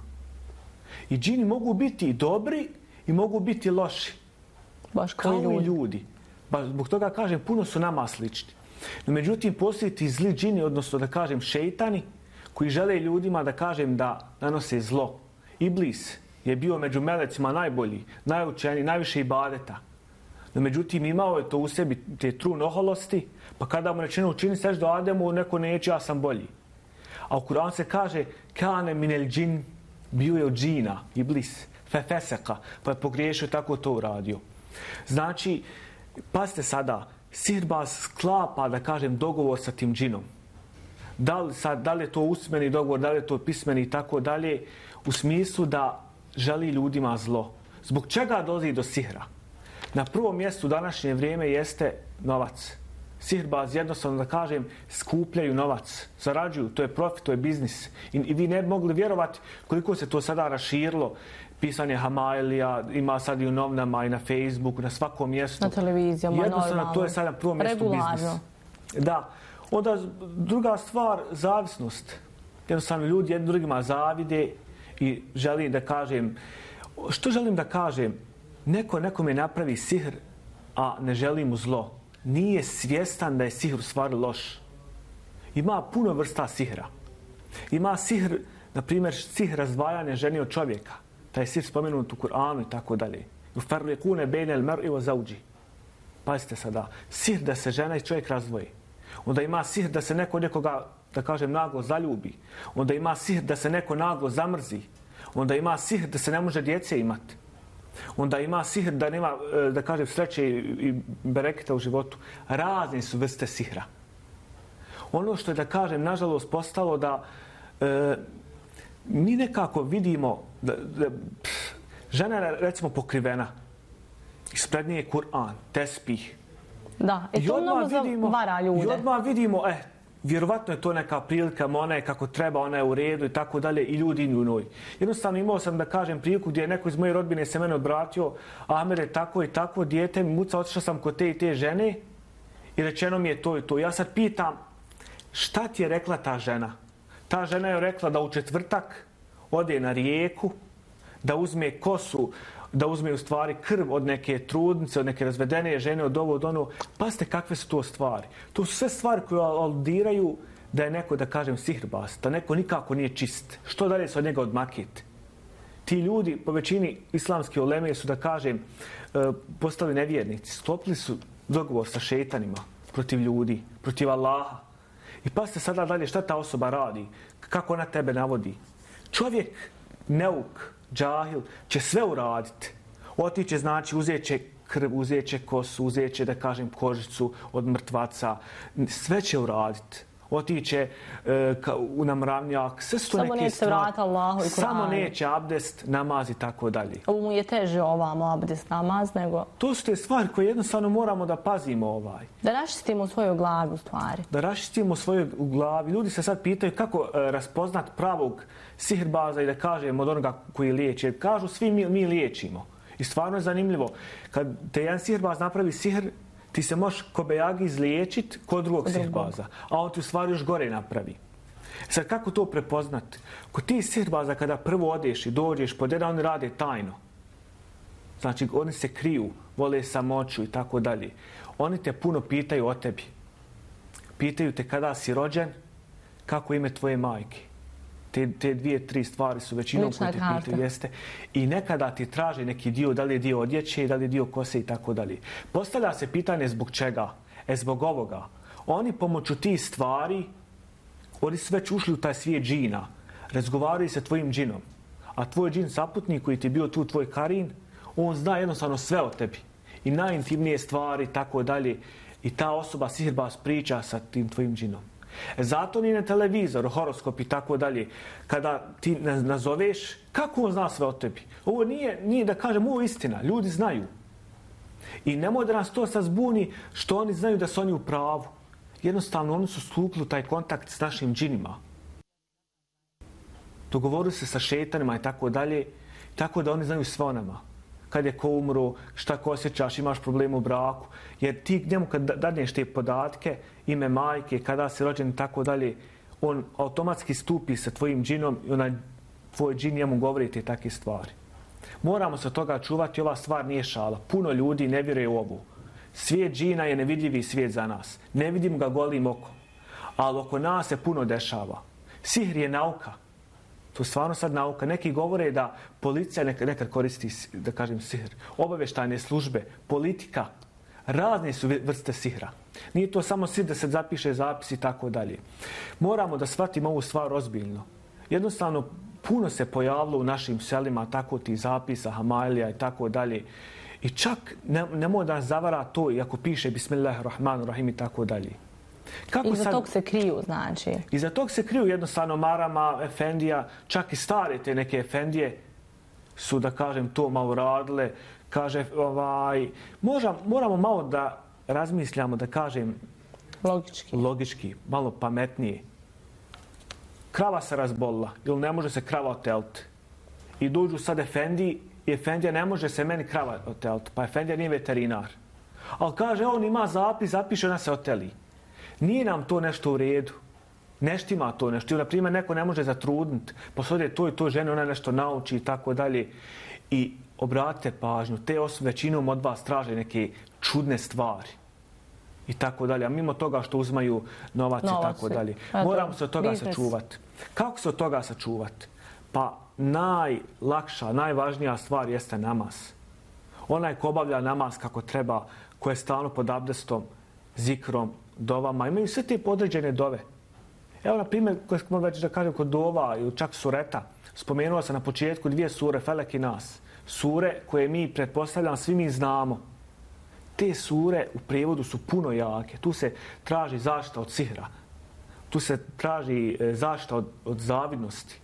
I džini mogu biti i dobri i mogu biti loši. Baš kao i ljudi. Zbog toga kažem, puno su nama slični. No, međutim, postoji ti zli džini, odnosno da kažem šejtani, koji žele ljudima, da kažem, da nanose zlo. Iblis je bio među melecima najbolji, najučeniji, najviše ibadeta. No, međutim, imao je to u sebi te trun oholosti, pa kada mu rečeno učini seždu Ademu, neko neće, ja sam bolji. A u Kur'anu se kaže, kane minel džin, bio je od džina, Iblis, fefeseka, pa je pogriješio, tako to uradio. Znači, pazite sada, sihirbaz sklapa, da kažem, dogovor sa tim džinom. Da li je to usmeni dogovor, da li je to pismeni i tako dalje, u smislu da želi ljudima zlo. Zbog čega dolazi do sihra? Na prvom mjestu u današnje vrijeme jeste novac. Sihirbaz, jednostavno da kažem, skupljaju novac, zarađuju, to je profit, to je biznis. I vi ne bi mogli vjerovati koliko se to sada raširilo. Pisanje Hamailija, ima sad i u novinama i na Facebooku, na svakom mjestu. Na televizijama, jednostavno, to je sada na prvom mjestu biznis. Da. Onda druga stvar, zavisnost. Jednostavno ljudi jednim drugima zavide i želim da kažem, što želim da kažem? Neko nekome napravi sihr, a ne želi mu zlo. Nije svjestan da je sihr u stvari loš. Ima puno vrsta sihra. Ima sihr, na primjer, sihr razdvajanja žene od čovjeka. Taj je sihr spomenut u Kur'anu i tako dalje. Ufarliqune bejnel mer'i wa zawji. Pazite sada, sihr da se žena i čovjek razdvoji. Onda ima sihr da se neko nekoga, da kažem, naglo zaljubi. Onda ima sihr da se neko naglo zamrzi. Onda ima sihr da se ne može djece imati. Onda ima sihr da nema, da kažem, sreće i bereketa u životu. Razne su vrste sihra. Ono što je, da kažem, nažalost postalo da mi nekako vidimo da žena je, recimo, pokrivena Ispred nje je Kur'an, tespih. Da, i to mnogo zavara ljude. I odmah vidimo, vjerovatno je to neka prilika, ona je kako treba, ona je u redu i tako dalje i ljudi idu u njoj. Jednostavno imao sam da kažem priliku gdje je neko iz moje rodbine se mene obratio, Ahmede, tako i tako, dijete mi muca, otišao sam kod te i te žene i rečeno mi je to i to. Ja sad pitam, šta ti je rekla ta žena? Ta žena je rekla da u četvrtak ode na rijeku, da uzme kosu, da uzme u stvari krv od neke trudnice, od neke razvedene žene, od ovo, od ono. Pazite kakve su to stvari. To su sve stvari koje aludiraju da je neko, da kažem, sihrbaz, da neko nikako nije čist. Što dalje se od njega odmakiti? Ti ljudi, po većini islamske uleme su, da kažem, postali nevjernici. Sklopili su dogovor sa šetanima protiv ljudi, protiv Allaha. I pazite sada dalje šta ta osoba radi, kako ona tebe navodi. Čovjek, neuk, džahil, će sve uraditi. Otiće, znači, uzet će krv, uzet će kosu, uzet će, da kažem, kožicu od mrtvaca. Sve će uraditi. Otiće u namravnjak. Sve su to samo neke stvari. Samo neće vrata Allahu i Kur'anu. Samo neće abdest, namaz i tako dalje. Ovo mu je teže ovamo abdest, namaz, nego... To su te stvari koje jednostavno moramo da pazimo Da raščistimo svoju glavu u stvari. Da raščistimo svoju glavu. Ljudi se sad pitaju kako raspoznat pravog sihirbaza i da kažem od onoga koji liječi. Jer kažu svi mi liječimo. I stvarno je zanimljivo. Kad te jedan sihirbaz napravi sihr, ti se možeš kobejagi izliječiti kod drugog sihirbaza, a on ti u stvari još gore napravi. Sad kako to prepoznati? Kod ti sihirbaza kada prvo odeš i dođeš pod jedan, oni rade tajno. Znači oni se kriju, vole samoću i tako dalje. Oni te puno pitaju o tebi. Pitaju te kada si rođen, kako ime tvoje majke. Te dvije, tri stvari su većinom koje te pitaju, jeste. I nekada ti traže neki dio, da li je dio odjeće, da li je dio kose i tako dalje. Postavlja se pitanje zbog čega? Zbog ovoga. Oni pomoću tih stvari, oni su već ušli u taj svijet džina. Razgovaraju sa tvojim džinom. A tvoj džin saputnik koji ti je bio tu, tvoj karin, on zna jednostavno sve o tebi. I najintimnije stvari i tako dalje. I ta osoba sihirbaz priča sa tim tvojim džinom. Zato ni na televizoru, horoskop i tako dalje, kada ti nazoveš, kako on zna sve o tebi? Ovo nije da kažem, ovo je istina, ljudi znaju. I nemoj da nas to sad zbuni što oni znaju da su oni u pravu. Jednostavno, oni su stupili taj kontakt s našim džinima. Dogovorili se sa šetanima i tako dalje, tako da oni znaju sve o nama. Kad je ko umro, šta ko osjećaš, imaš problem u braku. Jer ti njemu kad dadneš te podatke, ime majke, kada si rođen i tako dalje, on automatski stupi sa tvojim džinom i onaj tvoj džin njemu govori te takve stvari. Moramo se od toga čuvati, ova stvar nije šala. Puno ljudi ne vjeruje u ovu. Svijet džina je nevidljivi svijet za nas. Ne vidimo ga golim okom. Ali oko nas se puno dešava. Sihr je nauka. To je stvarno sad nauka. Neki govore da policija nekad koristi, da kažem, sihr. Obavještajne službe, politika, razne su vrste sihra. Nije to samo sihr da se zapiše zapis i tako dalje. Moramo da shvatimo ovu stvar ozbiljno. Jednostavno, puno se pojavilo u našim selima tako ti zapisa, hamailija i tako dalje. I čak nemoj da nas zavara to, iako piše Bismillahirrahmanirrahim i tako dalje. Iza tog se kriju, znači? Iza tog se kriju jednostavno marama, efendija, čak i stare te neke efendije su, da kažem, to malo radile. Kaže, moramo malo da razmišljamo, da kažem, logički, malo pametnije. Krava se razbolila ili ne može se krava oteliti. I dođu sad efendiji i efendija ne može se meni krava oteliti, pa efendija nije veterinar. Ali kaže, on ima zapis, zapiše, ona se oteli. Nije nam to nešto u redu. Nešto ima to nešto. Ili, na primjer, neko ne može zatrudniti. Posodje to i to žene, ona nešto nauči i tako dalje. I obratite pažnju, te osobe većinom od vas traže neke čudne stvari. I tako dalje. A mimo toga što uzmaju novac i tako dalje. Moramo se od toga sačuvati. Kako se od toga sačuvati? Pa najlakša, najvažnija stvar jeste namaz. Onaj ko obavlja namaz kako treba, ko je stalno pod abdestom, zikrom, dovama, imaju sve te podređene dove. Evo, na primjer, koje smo već da kažem kod dova ili čak sureta, spomenuo sam na početku 2 sure, Felek i Nas. Sure koje mi, pretpostavljam, svi mi znamo. Te sure u prijevodu su puno jake. Tu se traži zaštita od sihra. Tu se traži zaštita od zavidnosti.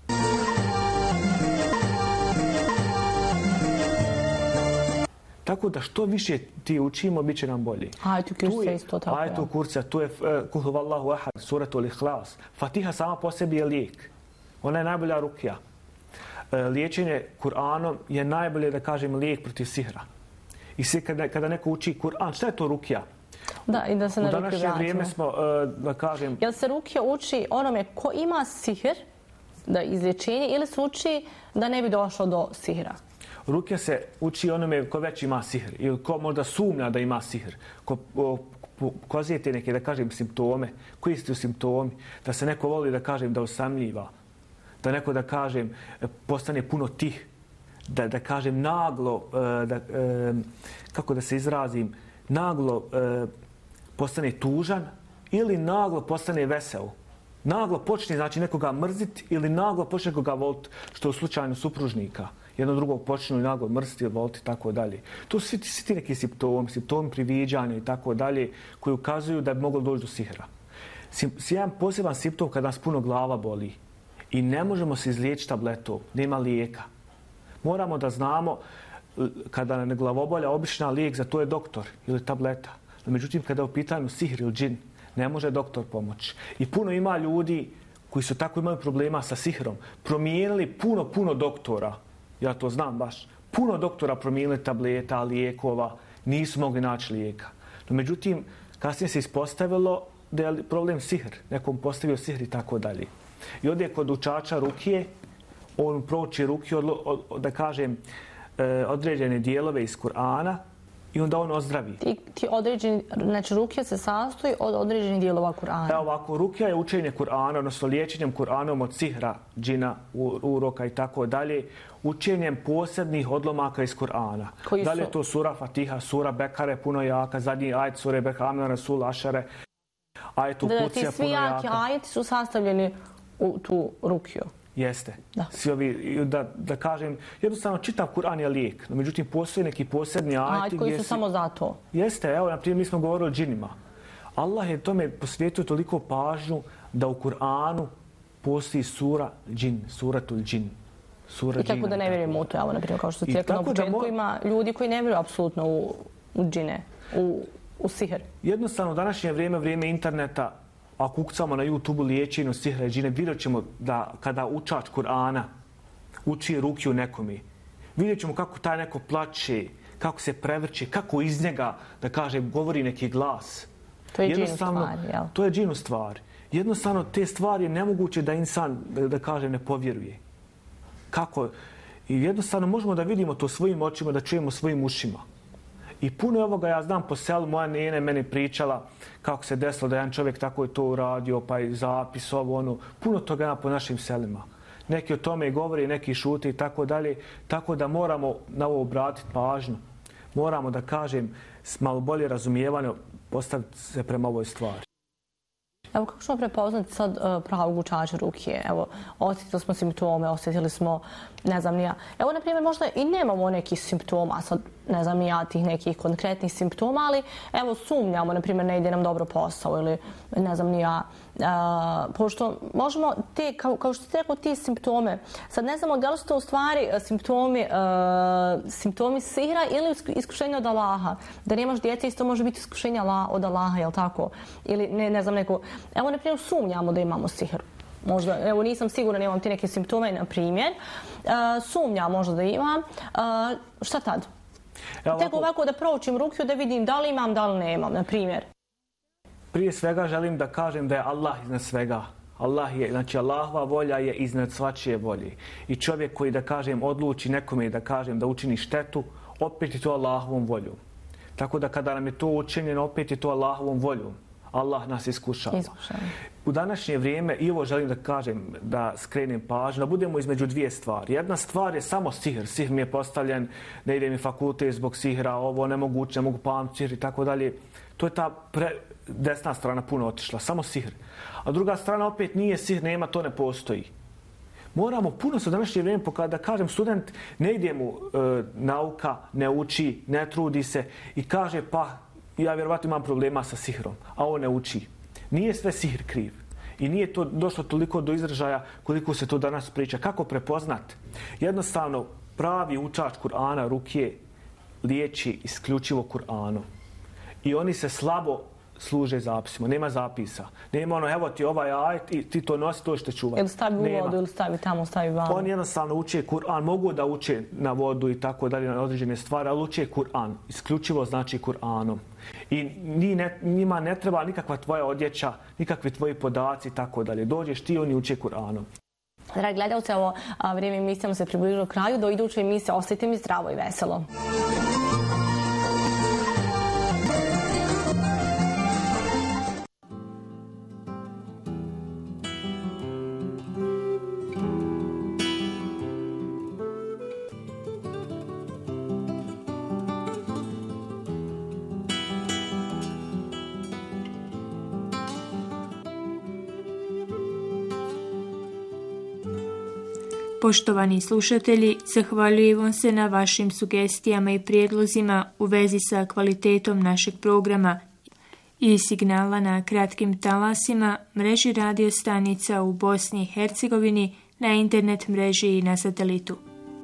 Tako da što više ti učimo, bit će nam bolje. Ajetul kursi isto tako. Ajetul kursi, tu je Kul huvallahu ahad, suratul ihlas. Fatiha sama po sebi je lijek. Ona je najbolja rukija. Liječenje Kur'anom je najbolje, da kažem, lijek protiv sihra. I svi kada neko uči Kur'an, šta je to rukija? Da, i da se na rukiju vratimo. U današnje vrijeme smo, da kažem... Jel se rukija uči onome ko ima sihr, da izlječenje, ili se uči da ne bi došlo do sihra? Rukija se uči onome ko već ima sihr ili ko možda sumnja da ima sihr. Ko pokazuje te neke, da kažem, simptome. Koji su simptomi? Da se neko voli, da kažem, da osamljiva. Da neko, da kažem, postane puno tih. Da kažem, naglo, kako da se izrazim, naglo postane tužan ili naglo postane vesel. Naglo počne, znači, nekoga mrziti ili naglo počne nekoga voliti, što u slučaju supružnika. Jedno drugog počnu i naglo mrziti ili voliti i tako dalje. To su svi ti neki simptomi priviđanja i tako dalje, koji ukazuju da bi moglo doći do sihra. Jedan poseban simptom kada nas puno glava boli i ne možemo se izliječiti tabletom, nema lijeka. Moramo da znamo kada nam glavobolja, obična lijek za to je doktor ili tableta. No, međutim, kada je u pitanju sihr ili džin, ne može doktor pomoći. I puno ima ljudi koji su tako imali problema sa sihrom, promijenili puno doktora. Ja to znam baš. Puno doktora promijenili tableta, lijekova, nisu mogli naći lijeka. No, međutim, kasnije se ispostavilo da je problem sihr. Nekom postavio sihr i tako dalje. I ovdje kod učača rukije, on prouči rukiju, da kažem, određene dijelove iz Kur'ana i onda on ozdravi. Ti određeni, znači rukija se sastoji od određenih dijelova Kur'ana. Evo ovako, rukija je učenje Kur'ana, odnosno liječenjem Kur'anom od sihra, džina, uroka i tako dalje, učenjem posebnih odlomaka iz Kur'ana. Da li je to sura Fatiha, sura Bekare, puno jaka, zadnji ajet sure Bekame, Rasul, Ašare, ajetu Kucija, puno jaka. Ti svi jaki ajeti su sastavljeni u tu rukiju. Jeste. Svi ovi, da kažem, jednostavno čitav Kur'an je lijek. No, međutim, postoji neki posebni ajeti koji su samo za to. Jeste, evo, na primjer, mi smo govorili o džinima. Allah je tome posvijetio toliko pažnju da u Kur'anu postoji sura džin, suratul džin. I tako da ne vjerujemo u to, evo, na primjer, kao što cijekno na početku ima ljudi koji ne vjeruju apsolutno u džine, u sihr. Jednostavno, u današnje vrijeme interneta, ako ukucamo na YouTube liječenju sihra i džine, vidjet ćemo da kada učač Kur'ana uči rukiju nekome, vidjet ćemo kako taj neko plače, kako se prevrće, kako iz njega, da kažem, govori neki glas. To je džinu stvar, jel? To je džinu stvar. Jednostavno, te stvari je nemoguće da insan, da kažem, ne povjeruje. Kako? I jednostavno možemo da vidimo to svojim očima, da čujemo svojim ušima. I puno ovoga ja znam po selu, moja nena je meni pričala kako se desilo da jedan čovjek tako je to uradio, pa i zapis, ovo, ono. Puno toga ima po našim selima. Neki o tome govori, neki šute i tako dalje. Tako da moramo na ovo obratiti pažnju. Moramo, da kažem, s malo bolje razumijevanje postaviti se prema ovoj stvari. Evo, kako ćemo prepoznati sad pravog učača rukije? Evo, osjetili smo simptome, osjetili smo, ne znam ni ja. Evo, na primjer, možda i nemamo nekih simptoma, sad ne znam ni ja tih nekih konkretnih simptoma, ali evo, sumnjamo, na primjer, ne ide nam dobro posao ili ne znam ni ja. Pošto možemo te, kao što ste rekao, ti simptome, sad ne znamo da li su to u stvari simptomi sihra ili iskušenja od Allaha. Da nemaš djece, isto može biti iskušenja od Allaha, jel tako? Ili ne znam neko... Evo, na primjer, sumnjamo da imamo sihr. Možda, evo, nisam sigurna, nemam ti neke simptome, na primjer. Sumnjam možda da imam. Šta tad? Tek ovako da proučim rukiju, da vidim da li imam, da li nemam, na primjer. Prije svega želim da kažem da je Allah iznad svega. Allah je, znači Allahova volja je iznad svačije volje. I čovjek koji, da kažem, odluči nekome, da kažem, da učini štetu, opet je to Allahovom voljom. Tako da kada nam je to učinjeno, opet je to Allahovom voljom. Allah nas iskušava. U današnje vrijeme, i ovo želim da kažem, da skrenem pažnju, da budemo između dvije stvari. Jedna stvar je samo sihr. Sihr mi je postavljen, ne ide mi fakultet zbog sihra, ovo nemoguće, ne mogu pamtiti sihr i tako dalje. To je ta desna strana puno otišla, samo sihr. A druga strana opet nije sihr, nema, to ne postoji. Moramo puno se u današnje vrijeme, da kažem, student ne ide mu nauka, ne uči, ne trudi se i kaže pa ja vjerovatno imam problema sa sihrom, a on ne uči. Nije sve sihr kriv. I nije to došlo toliko do izražaja koliko se to danas priča. Kako prepoznat? Jednostavno, pravi učač Kur'ana, rukije, liječi isključivo Kur'anom. I oni se slabo služe zapisima, nema zapisa. Nema ono, evo ti ovaj ajet i ti to nosi, to što čuvati. Ili stavi u vodu, ili stavi tamo, stavi vamo. Oni jednostavno uče Kur'an, mogu da uče na vodu i tako dalje, na određene stvari, ali uče Kur'an. Isključivo znači Kur'anom. I njima ne treba nikakva tvoja odjeća, nikakvi tvoji podaci i tako dalje. Dođeš ti, oni uče Kur'anom. Dragi gledalci, ovo vrijeme emisijama se približilo kraju. Do iduće emisije ostajte mi zdravo i veselo. Poštovani slušatelji, zahvaljujem vam se na vašim sugestijama i prijedlozima u vezi sa kvalitetom našeg programa i signala na kratkim talasima, mreži radio stanica u Bosni i Hercegovini, na internet mreži i na satelitu.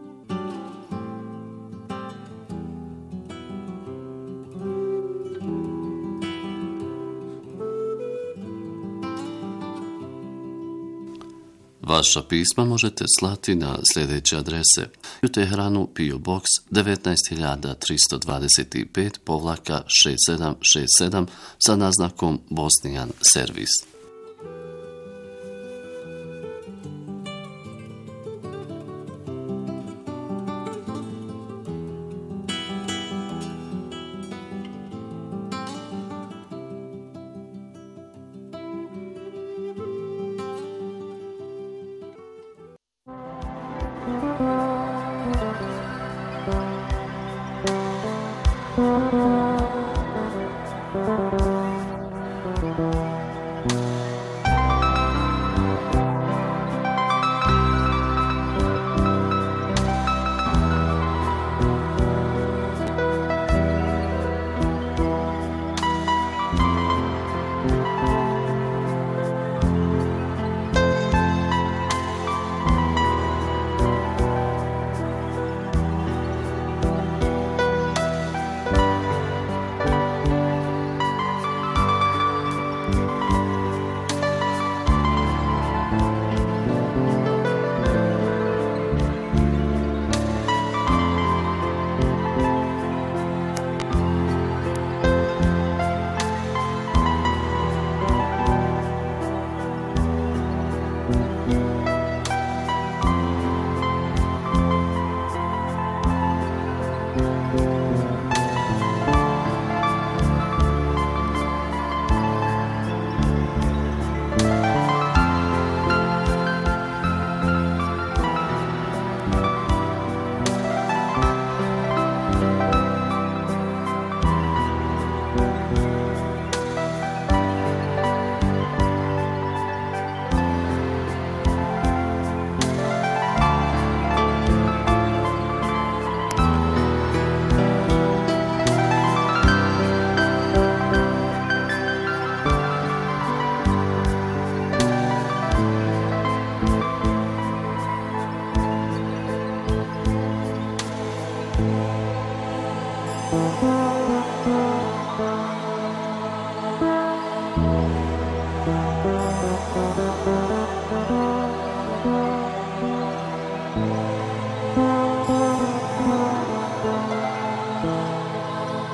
Vaša pisma možete slati na sljedeće adrese: u Teheranu PO Box 19325-6767 sa naznakom Bosnijan servis. Thank you.